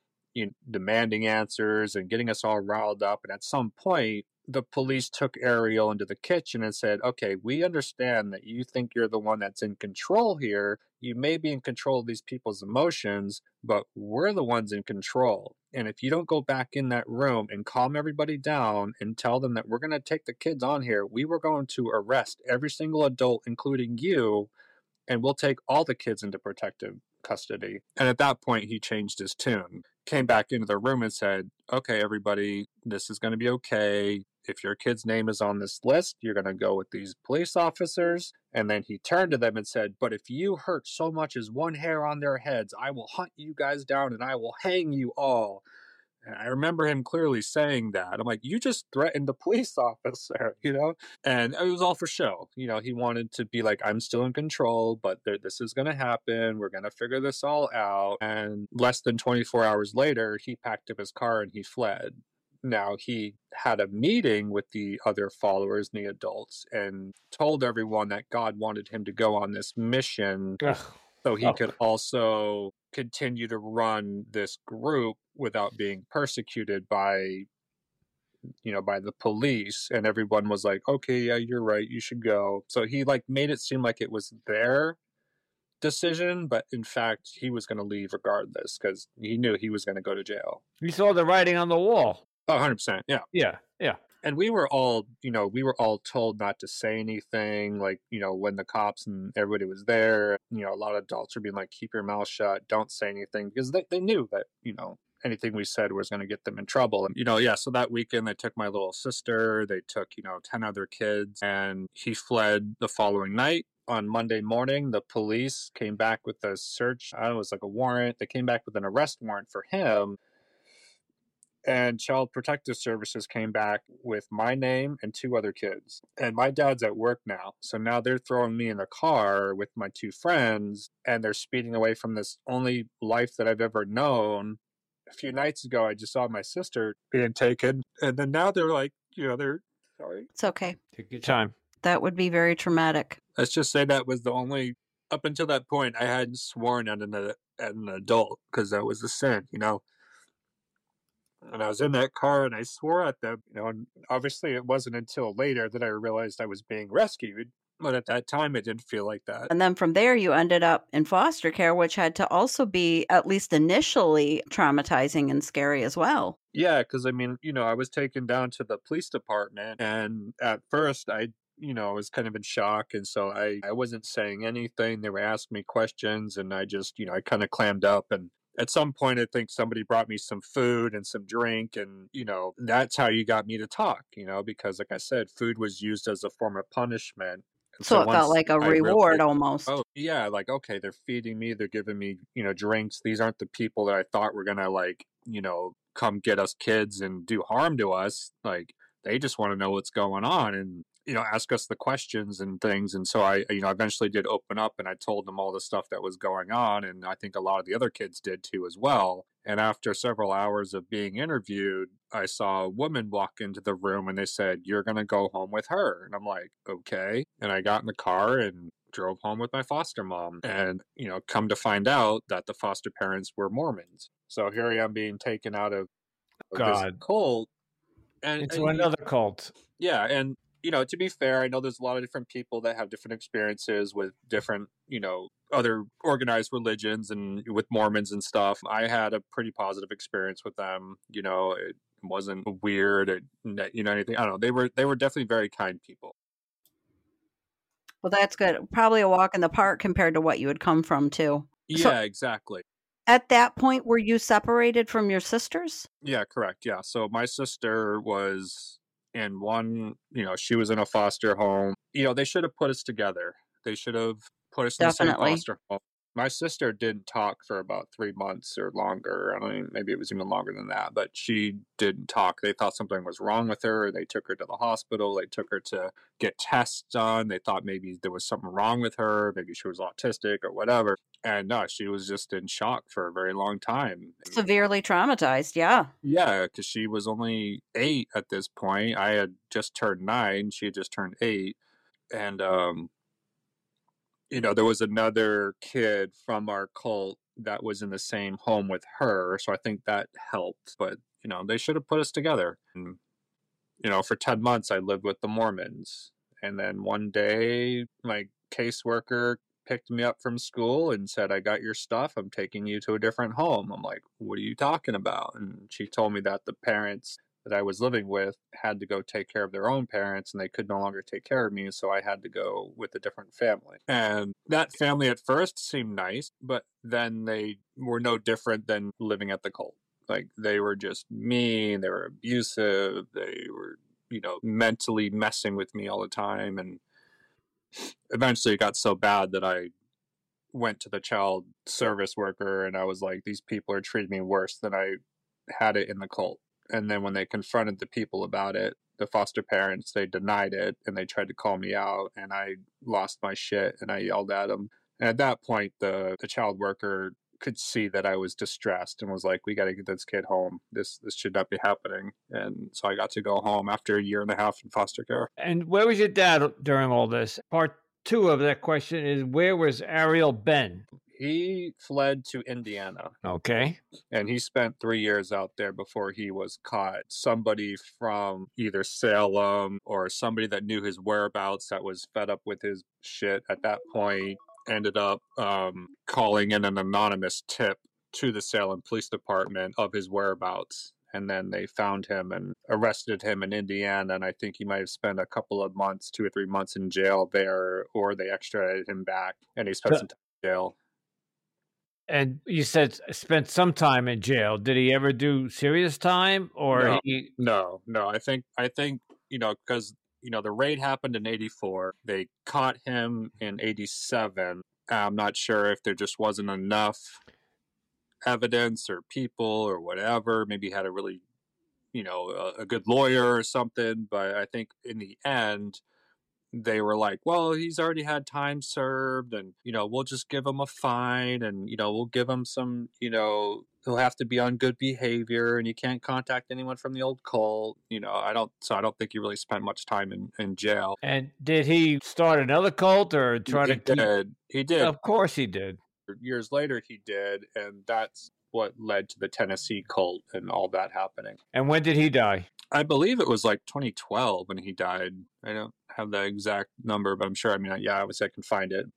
demanding answers and getting us all riled up. And at some point, the police took Ariel into the kitchen and said, okay, we understand that you think you're the one that's in control here. You may be in control of these people's emotions, but we're the ones in control. And if you don't go back in that room and calm everybody down and tell them that we're going to take the kids on here, we were going to arrest every single adult, including you, and we'll take all the kids into protective custody. And at that point, he changed his tune, came back into the room and said, okay, everybody, this is going to be okay. If your kid's name is on this list, you're going to go with these police officers. And then he turned to them and said, but if you hurt so much as one hair on their heads, I will hunt you guys down and I will hang you all. And I remember him clearly saying that. I'm like, you just threatened a police officer, And it was all for show. He wanted to be like, I'm still in control, but this is going to happen. We're going to figure this all out. And less than 24 hours later, he packed up his car and he fled. Now, he had a meeting with the other followers and the adults and told everyone that God wanted him to go on this mission so he could also continue to run this group without being persecuted by the police. And everyone was like, okay, yeah, you're right, you should go. So he made it seem like it was their decision, but in fact, he was going to leave regardless because he knew he was going to go to jail. You saw the writing on the wall. Oh, 100%. Yeah. Yeah. And we were all told not to say anything, when the cops and everybody was there, a lot of adults were being like, keep your mouth shut, don't say anything, because they knew that, anything we said was going to get them in trouble. And, so that weekend they took my little sister, they took, 10 other kids, and he fled the following night. On Monday morning, the police came back with a search. It was like a warrant. They came back with an arrest warrant for him. And Child Protective Services came back with my name and 2 other kids. And my dad's at work now. So now they're throwing me in the car with my 2 friends, and they're speeding away from this only life that I've ever known. A few nights ago, I just saw my sister being taken. And then now they're like, they're sorry. It's okay. Take your time. That would be very traumatic. Let's just say that was the only, up until that point, I hadn't sworn at an adult because that was a sin, And I was in that car and I swore at them, and obviously it wasn't until later that I realized I was being rescued. But at that time, it didn't feel like that. And then from there, you ended up in foster care, which had to also be, at least initially, traumatizing and scary as well. Yeah, because I was taken down to the police department, and at first I was kind of in shock. And so I wasn't saying anything. They were asking me questions and I just, I kind of clammed up. And at some point, I think somebody brought me some food and some drink. And, that's how you got me to talk, because like I said, food was used as a form of punishment. So it felt like a reward almost. Oh, yeah. Like, okay, they're feeding me. They're giving me, drinks. These aren't the people that I thought were going to come get us kids and do harm to us. Like, they just want to know what's going on and, ask us the questions and things. And so I, eventually did open up and I told them all the stuff that was going on. And I think a lot of the other kids did too as well. And after several hours of being interviewed, I saw a woman walk into the room and they said, you're going to go home with her. And I'm like, okay. And I got in the car and drove home with my foster mom, and come to find out that the foster parents were Mormons. So here I am being taken out of this God, cult, into another cult. yeah, and to be fair, I know there's a lot of different people that have different experiences with different, other organized religions and with Mormons and stuff. I had a pretty positive experience with them. It wasn't weird or anything. I don't know. They were definitely very kind people. Well, that's good. Probably a walk in the park compared to what you had come from, too. So Yeah, exactly. at that point, were you separated from your sisters? Yeah, correct. Yeah. So my sister was in one, she was in a foster home. They should have put us together. They should have put us in the same Definitely. foster home. My sister didn't talk for about 3 months or longer. I don't know, maybe it was even longer than that, but she didn't talk. They thought something was wrong with her. They took her to the hospital. They took her to get tests done. They thought maybe there was something wrong with her. Maybe she was autistic or whatever. And no, she was just in shock for a very long time. Severely traumatized, yeah. Yeah, because she was only 8 at this point. I had just turned 9. She had just turned 8. And, there was another kid from our cult that was in the same home with her. So I think that helped. But, they should have put us together. And, for 10 months, I lived with the Mormons. And then one day, my caseworker picked me up from school and said, I got your stuff. I'm taking you to a different home. I'm like, what are you talking about? And she told me that the parents that I was living with had to go take care of their own parents and they could no longer take care of me. So I had to go with a different family. And that family at first seemed nice, but then they were no different than living at the cult. Like they were just mean, they were abusive, they were, mentally messing with me all the time. And eventually it got so bad that I went to the child service worker and I was like, these people are treating me worse than I had it in the cult. And then when they confronted the people about it, the foster parents, they denied it and they tried to call me out and I lost my shit and I yelled at them. And at that point, the child worker could see that I was distressed and was like, we got to get this kid home. This should not be happening. And so I got to go home after a year and a half in foster care. And where was your dad during all this? Part 2 of that question is, where was Ariel Ben? He fled to Indiana. Okay. And he spent 3 years out there before he was caught. Somebody from either Salem or somebody that knew his whereabouts that was fed up with his shit at that point ended up calling in an anonymous tip to the Salem Police Department of his whereabouts. And then they found him and arrested him in Indiana. And I think he might have spent a couple of months, 2 or 3 months in jail there, or they extradited him back and he spent some time in jail. And you said spent some time in jail. Did he ever do serious time or No. I think, because, the raid happened in 84. They caught him in 87. I'm not sure if there just wasn't enough evidence or people or whatever. Maybe he had a really, a good lawyer or something. But I think in the end, they were like, well, he's already had time served and, we'll just give him a fine and, we'll give him some, he'll have to be on good behavior and you can't contact anyone from the old cult. I don't think he really spent much time in jail. And did he start another cult or try to He did. Of course he did. Years later he did, and that's what led to the Tennessee cult and all that happening. And when did he die? I believe it was like 2012 when he died. I don't have the exact number, but I'm sure. Obviously I can find it.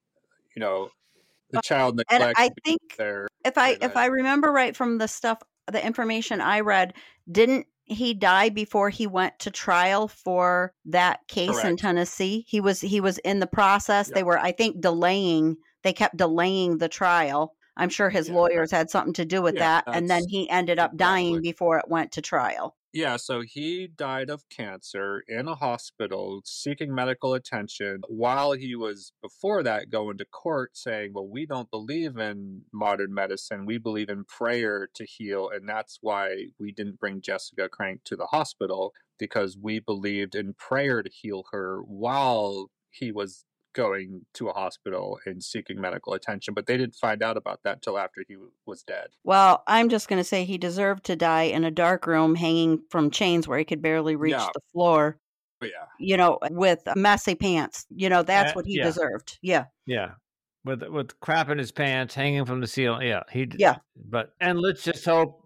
The child neglect. And I think if I remember right from the information I read, didn't he die before he went to trial for that case? Correct. In Tennessee? He was in the process. Yep. They were, I think, they kept delaying the trial. I'm sure his lawyers had something to do with that. And then he ended up dying before it went to trial. Yeah, so he died of cancer in a hospital seeking medical attention while he was, before that, going to court saying, well, we don't believe in modern medicine. We believe in prayer to heal. And that's why we didn't bring Jessica Crank to the hospital, because we believed in prayer to heal her while he was going to a hospital and seeking medical attention, but they didn't find out about that until after he was dead. Well, I'm just going to say he deserved to die in a dark room hanging from chains where he could barely reach the floor. Oh, yeah. you know, with messy pants. You know, that's what he Yeah. deserved. Yeah. Yeah. With crap in his pants hanging from the ceiling. Yeah. Yeah. And let's just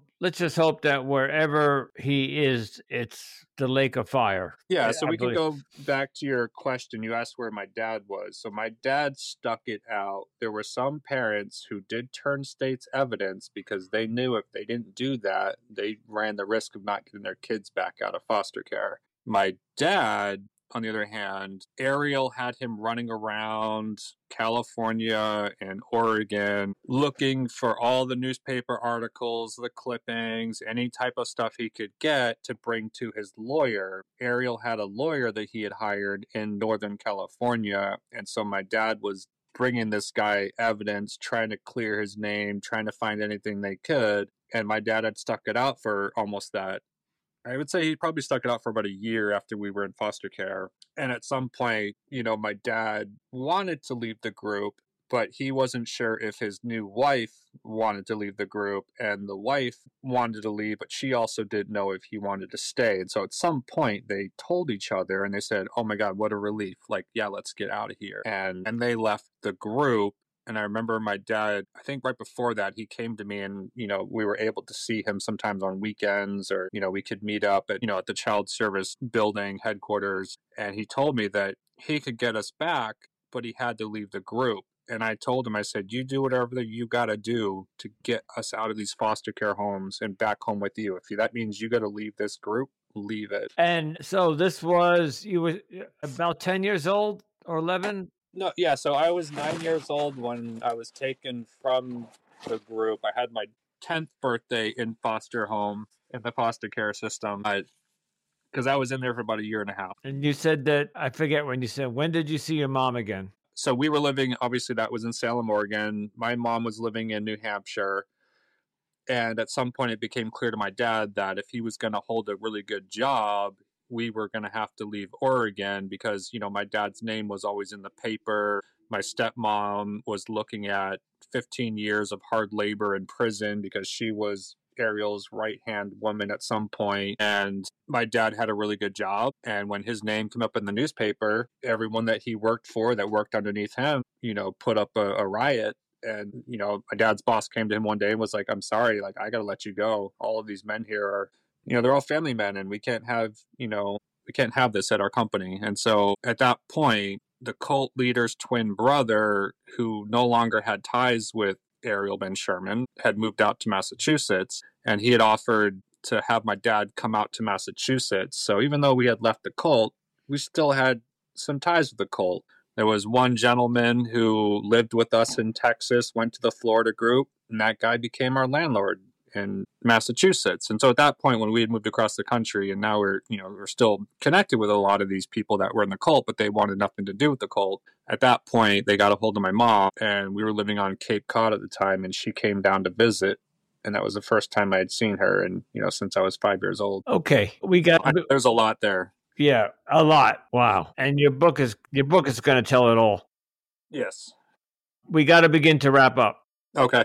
hope that wherever he is, it's the lake of fire. Yeah, so I we can believe. go back to your question. You asked where my dad was. So my dad stuck it out. There were some parents who did turn state's evidence because they knew if they didn't do that, they ran the risk of not getting their kids back out of foster care. My dad, on the other hand, Ariel had him running around California and Oregon looking for all the newspaper articles, the clippings, any type of stuff he could get to bring to his lawyer. Ariel had a lawyer that he had hired in Northern California, and so my dad was bringing this guy evidence, trying to clear his name, trying to find anything they could, and my dad had stuck it out for almost that. I would say he probably stuck it out for about a year after we were in foster care. And at some point, my dad wanted to leave the group, but he wasn't sure if his new wife wanted to leave the group, and the wife wanted to leave, but she also didn't know if he wanted to stay. And so at some point they told each other and they said, "Oh my God, what a relief. Like, yeah, let's get out of here." And they left the group. And I remember my dad, I think right before that, he came to me and, we were able to see him sometimes on weekends, or, we could meet up at the child service building headquarters. And he told me that he could get us back, but he had to leave the group. And I told him, I said, you do whatever you got to do to get us out of these foster care homes and back home with you. If that means you got to leave this group, leave it. And so you were about 10 years old or 11? No, yeah, so I was 9 years old when I was taken from the group. I had my 10th birthday in foster home, in the foster care system, because I was in there for about a year and a half. And you said that, I forget when you said, when did you see your mom again? So we were living, obviously that was in Salem, Oregon. My mom was living in New Hampshire. And at some point it became clear to my dad that if he was going to hold a really good job, we were going to have to leave Oregon because, my dad's name was always in the paper. My stepmom was looking at 15 years of hard labor in prison because she was Ariel's right-hand woman at some point. And my dad had a really good job. And when his name came up in the newspaper, everyone that he worked for that worked underneath him, put up a riot. And, my dad's boss came to him one day and was like, "I'm sorry, like, I got to let you go. All of these men here are, they're all family men, and we can't have this at our company." And so at that point, the cult leader's twin brother, who no longer had ties with Ariel Ben Sherman, had moved out to Massachusetts, and he had offered to have my dad come out to Massachusetts. So even though we had left the cult, we still had some ties with the cult. There was one gentleman who lived with us in Texas, went to the Florida group, and that guy became our landlord in Massachusetts. And so at that point, when we had moved across the country, and now we're still connected with a lot of these people that were in the cult, but they wanted nothing to do with the cult. At that point, they got a hold of my mom, and we were living on Cape Cod at the time, and she came down to visit. And that was the first time I had seen her, and since I was 5 years old. Okay, there's a lot there. Yeah, a lot. Wow. And your book is going to tell it all. Yes. We got to begin to wrap up. Okay.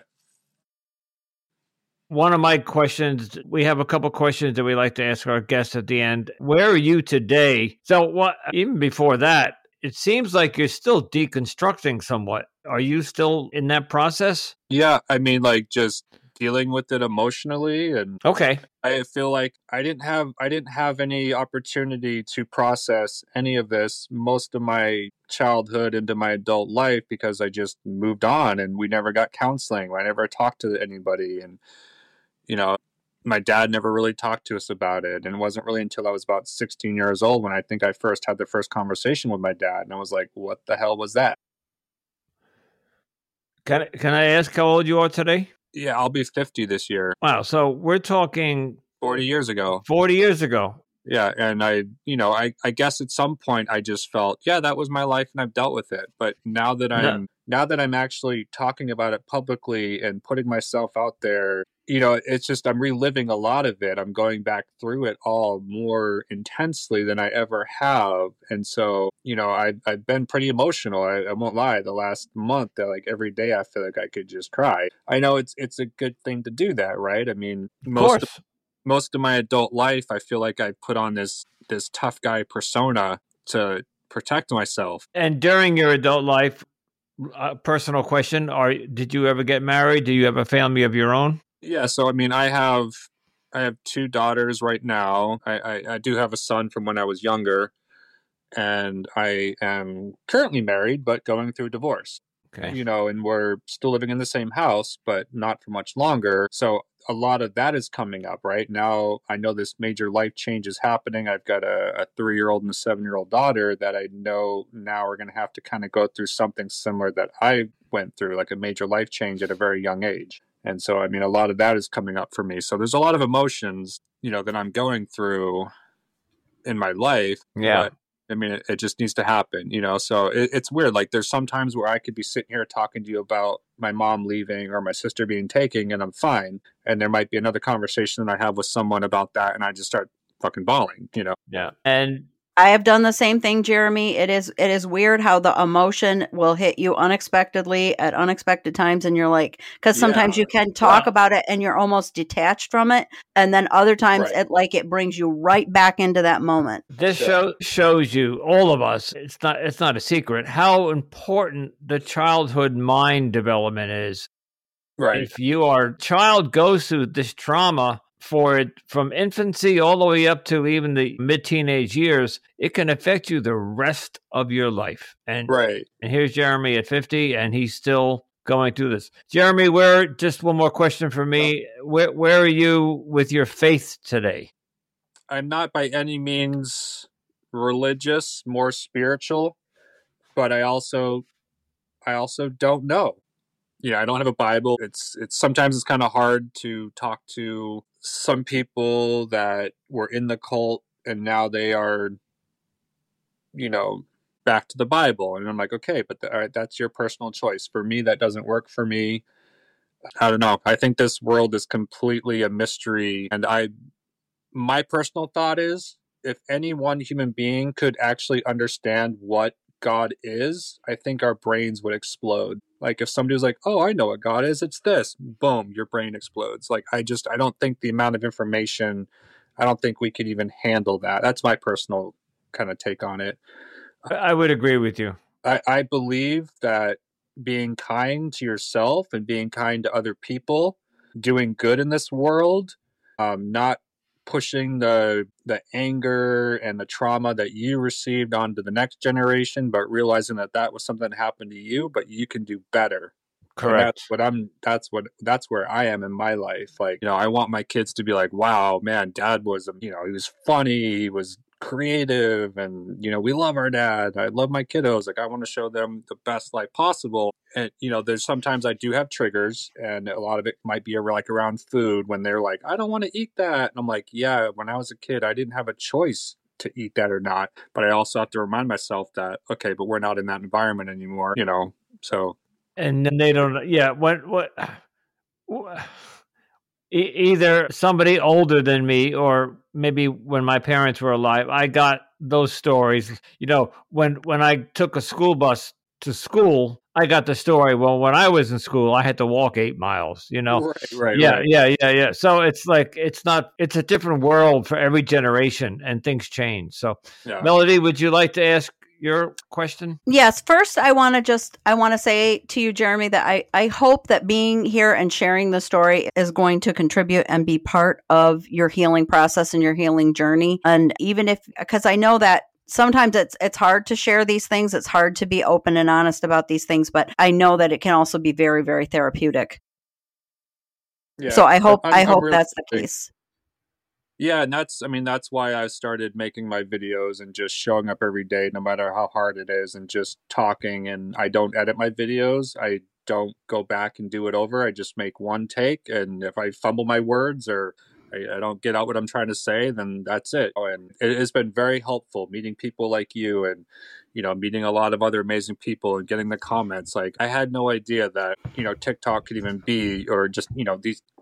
One of my questions, we have a couple questions that we like to ask our guests at the end. Where are you today? So even before that, it seems like you're still deconstructing somewhat. Are you still in that process? Yeah, I mean, like, just dealing with it emotionally. And okay, I feel like I didn't have any opportunity to process any of this most of my childhood into my adult life because I just moved on, and we never got counseling. I never talked to anybody, and my dad never really talked to us about it. And it wasn't really until I was about 16 years old when I think I first had the first conversation with my dad, and I was like, what the hell was that? Can I ask how old you are today? Yeah, I'll be 50 this year. Wow. So we're talking 40 years ago. 40 years ago. Yeah. And I guess at some point I just felt, yeah, that was my life and I've dealt with it. But now that I'm actually talking about it publicly and putting myself out there, it's just, I'm reliving a lot of it. I'm going back through it all more intensely than I ever have. And so, I've been pretty emotional. I won't lie. The last month, like every day, I feel like I could just cry. I know it's a good thing to do that, right? I mean, most of my adult life, I feel like I put on this this tough guy persona to protect myself. And during your adult life, personal question, did you ever get married? Do you have a family of your own? Yeah, so I mean, I have 2 daughters right now. I do have a son from when I was younger, and I am currently married, but going through a divorce. Okay. You know, and we're still living in the same house, but not for much longer. So a lot of that is coming up right now. I know this major life change is happening. I've got a 3-year-old and a 7-year-old daughter that I know now are going to have to kind of go through something similar that I went through, like a major life change at a very young age. And so, I mean, a lot of that is coming up for me. So there's a lot of emotions, you know, that I'm going through in my life. Yeah. But I mean, it just needs to happen, you know? So it's weird. Like there's some times where I could be sitting here talking to you about my mom leaving or my sister being taken and I'm fine. And there might be another conversation that I have with someone about that. And I just start fucking bawling, you know? Yeah. And I have done the same thing, Jeremy. It is weird how the emotion will hit you unexpectedly at unexpected times, and you're like, because sometimes you can talk about it and you're almost detached from it, and then other times it brings you right back into that moment. This shows you, all of us, it's not a secret, how important the childhood mind development is. Right. If your child goes through this trauma from infancy all the way up to even the mid-teenage years, it can affect you the rest of your life. And here's Jeremy at 50, and he's still going through this. Jeremy, just one more question for me. Where are you with your faith today? I'm not by any means religious, more spiritual, but I also don't know. Yeah, I don't have a Bible. It's sometimes it's kind of hard to talk to some people that were in the cult and now they are, you know, back to the Bible. And I'm like, okay, but all right, that's your personal choice. For me, that doesn't work for me. I don't know. I think this world is completely a mystery. And my personal thought is, if any one human being could actually understand what God is, I think our brains would explode. Like if somebody was like, oh, I know what God is, it's this, boom, your brain explodes. Like I don't think the amount of information, I don't think we could even handle that. That's my personal kind of take on it. I would agree with you. I believe that being kind to yourself and being kind to other people, doing good in this world, not pushing the anger and the trauma that you received onto the next generation, but realizing that was something that happened to you, but you can do better. Correct. That's where I am in my life. Like, you know, I want my kids to be like, wow, man, dad was, you know, he was funny, he was creative, and, you know, we love our dad. I love my kiddos. Like, I want to show them the best life possible. And, you know, there's sometimes I do have triggers, and a lot of it might be like around food when they're like, I don't want to eat that. And I'm like, yeah, when I was a kid, I didn't have a choice to eat that or not. But I also have to remind myself that, okay, but we're not in that environment anymore, you know, so. And then they don't, either somebody older than me, or maybe when my parents were alive, I got those stories. You know, when I took a school bus to school, I got the story. Well, when I was in school, I had to walk 8 miles, you know? Right. Yeah. So it's like, it's a different world for every generation, and things change. So Melody, would you like to ask your question? Yes. First, I want to say to you, Jeremy, that I hope that being here and sharing the story is going to contribute and be part of your healing process and your healing journey. And even because I know that sometimes it's hard to share these things. It's hard to be open and honest about these things, but I know that it can also be very, very therapeutic. Yeah, so I hope really that's the case. Yeah, and that's why I started making my videos and just showing up every day, no matter how hard it is, and just talking. And I don't edit my videos. I don't go back and do it over. I just make one take. And if I fumble my words or I don't get out what I'm trying to say, then that's it. And it has been very helpful meeting people like you, and, you know, meeting a lot of other amazing people and getting the comments. Like, I had no idea that, you know, TikTok could even be, or just, you know, these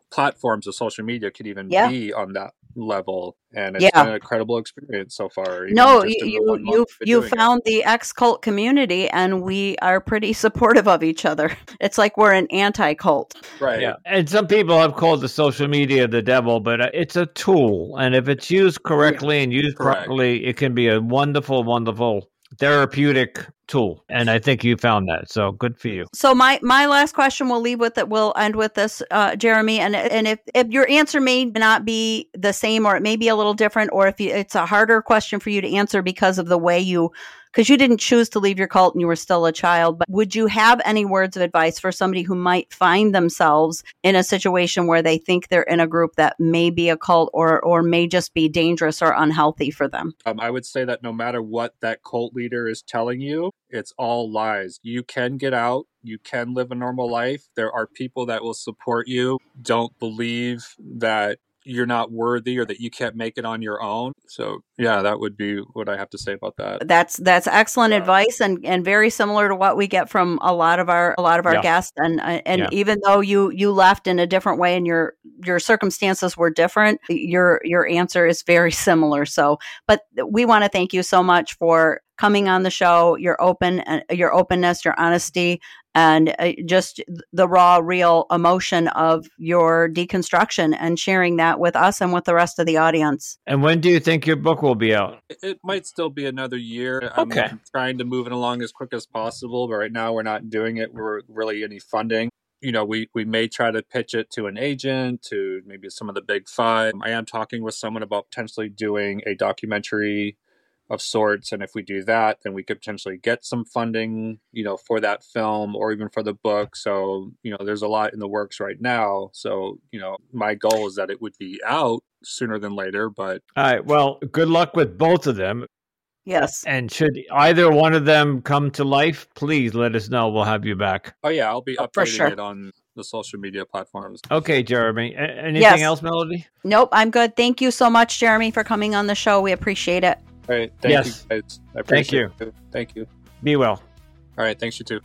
platforms of social media could even Yeah. be on that level. And it's Yeah. been an incredible experience so far. even No, just in the 1 month we've been you doing it. found the ex-cult community, and we are pretty supportive of each other. It's like we're an anti-cult. Right. Yeah. And some people have called the social media the devil, but it's a tool. And if it's used correctly and used Correct. properly, it can be a wonderful, wonderful therapeutic tool. And I think you found that. So good for you. So my last question, we'll end with this, Jeremy. And if your answer may not be the same, or it may be a little different, or if it's a harder question for you to answer because of the way because you didn't choose to leave your cult and you were still a child, but would you have any words of advice for somebody who might find themselves in a situation where they think they're in a group that may be a cult or may just be dangerous or unhealthy for them? I would say that no matter what that cult leader is telling you, it's all lies. You can get out. You can live a normal life. There are people that will support you. Don't believe that you're not worthy or that you can't make it on your own. So yeah, that would be what I have to say about that. That's excellent advice, and very similar to what we get from a lot of our guests. And even though you left in a different way and your circumstances were different, your answer is very similar. So, but we want to thank you so much for coming on the show, your openness, your honesty, and just the raw, real emotion of your deconstruction and sharing that with us and with the rest of the audience. And when do you think your book will be out? It might still be another year. Okay. I'm trying to move it along as quick as possible, but right now we're not doing it. We're really any funding. We may try to pitch it to an agent, to maybe some of the big five. I am talking with someone about potentially doing a documentary of sorts, and if we do that, then we could potentially get some funding, for that film or even for the book. So, there's a lot in the works right now. So, my goal is that it would be out sooner than later. But all right, well, good luck with both of them. Yes. And should either one of them come to life, please let us know. We'll have you back. Oh yeah, I'll be for updating sure. it on the social media platforms. Okay, Jeremy. Anything else, Melody? Nope, I'm good. Thank you so much, Jeremy, for coming on the show. We appreciate it. All right. Thank you, guys. I appreciate you. it. Thank you. Be well. All right. Thanks, you too.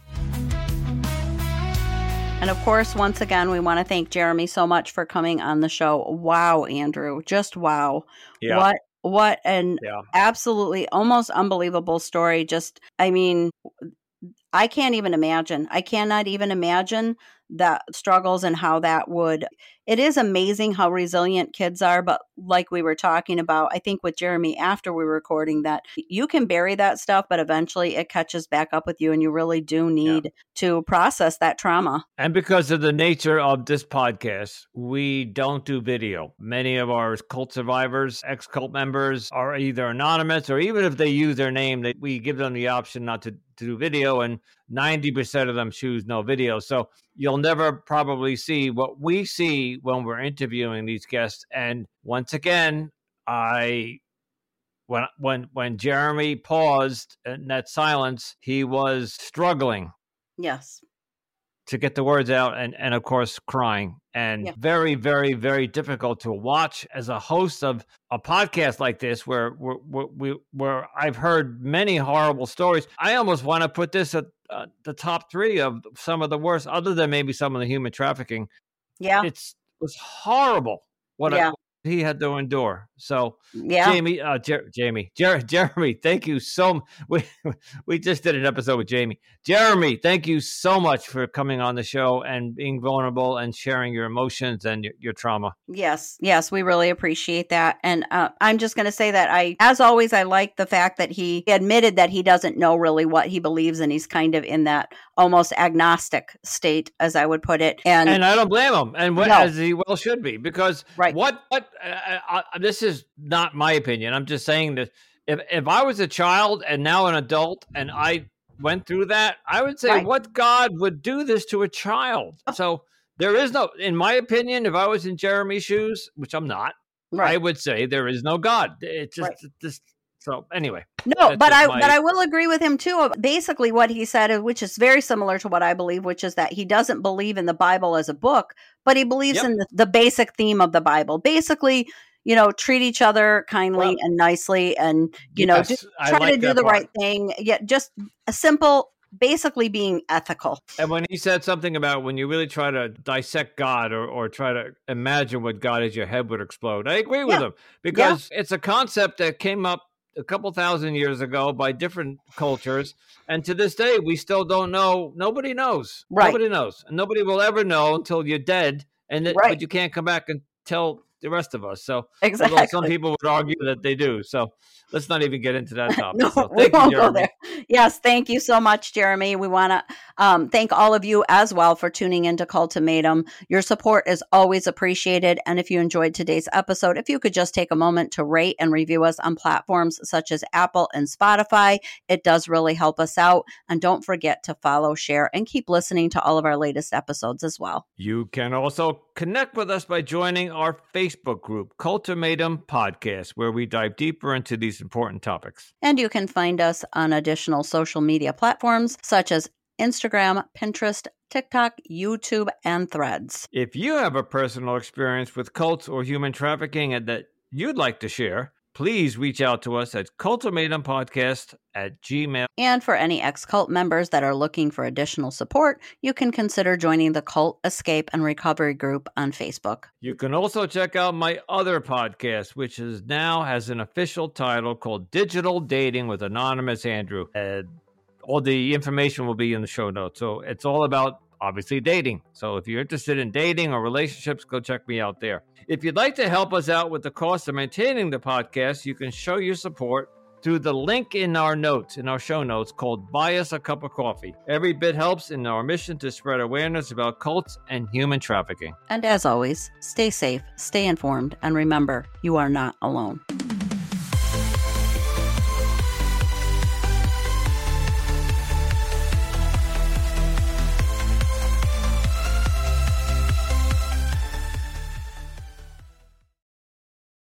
And of course, once again, we want to thank Jeremy so much for coming on the show. Wow, Andrew. Just wow. Yeah. What an absolutely almost unbelievable story. I can't even imagine. I cannot even imagine the struggles and how that would. It is amazing how resilient kids are, but like we were talking about, I think with Jeremy after we were recording, that you can bury that stuff, but eventually it catches back up with you, and you really do need to process that trauma. And because of the nature of this podcast, we don't do video. Many of our cult survivors, ex-cult members, are either anonymous, or even if they use their name, we give them the option not to do video, and 90% of them choose no video. So you'll never probably see what we see when we're interviewing these guests. And once again, when Jeremy paused in that silence, he was struggling. Yes. To get the words out, and of course crying, and very, very, very difficult to watch as a host of a podcast like this, where I've heard many horrible stories. I almost want to put this at the top 3 of some of the worst, other than maybe some of the human trafficking. Yeah, it was horrible what he had to endure. So Jeremy, thank you so much. We just did an episode with Jamie. Jeremy, thank you so much for coming on the show and being vulnerable and sharing your emotions and your trauma. Yes, we really appreciate that. And I'm just going to say that as always, I like the fact that he admitted that he doesn't know really what he believes, and he's kind of in that almost agnostic state, as I would put it. And I don't blame him, and as he well should be, because this is not my opinion. I'm just saying that if I was a child and now an adult and I went through that, I would say, what God would do this to a child? So there is no, in my opinion, if I was in Jeremy's shoes, which I'm not, I would say there is no God. It's just so anyway. No, but I will agree with him too. Basically what he said, which is very similar to what I believe, which is that he doesn't believe in the Bible as a book, but he believes in the basic theme of the Bible. Basically, treat each other kindly and nicely, and just try to do the right thing. Yeah, just a simple basically being ethical. And when he said something about when you really try to dissect God or try to imagine what God is, your head would explode. I agree with him because it's a concept that came up a couple thousand years ago by different cultures. And to this day, we still don't know. Nobody knows. Right. Nobody knows. And nobody will ever know until you're dead. But you can't come back and tell the rest of us. So exactly. Although some people would argue that they do. So let's not even get into that topic. No, so we won't Jeremy. go there. Yes, thank you so much, Jeremy. We want to thank all of you as well for tuning into Cultimatum. Your support is always appreciated. And if you enjoyed today's episode, if you could just take a moment to rate and review us on platforms such as Apple and Spotify, it does really help us out. And don't forget to follow, share, and keep listening to all of our latest episodes as well. You can also connect with us by joining our Facebook group, Cultimatum Podcast, where we dive deeper into these important topics. And you can find us on additional social media platforms such as Instagram, Pinterest, TikTok, YouTube, and Threads. If you have a personal experience with cults or human trafficking and that you'd like to share, please reach out to us at cultimatumpodcast@gmail.com. And for any ex-cult members that are looking for additional support, you can consider joining the Cult Escape and Recovery group on Facebook. You can also check out my other podcast, which now has an official title called Digital Dating with Anonymous Andrew. All the information will be in the show notes. So it's all about, obviously, dating. So if you're interested in dating or relationships, go check me out there. If you'd like to help us out with the cost of maintaining the podcast, you can show your support through the link in our notes, in our show notes, called Buy Us a Cup of Coffee. Every bit helps in our mission to spread awareness about cults and human trafficking. And as always, stay safe, stay informed, and remember, you are not alone.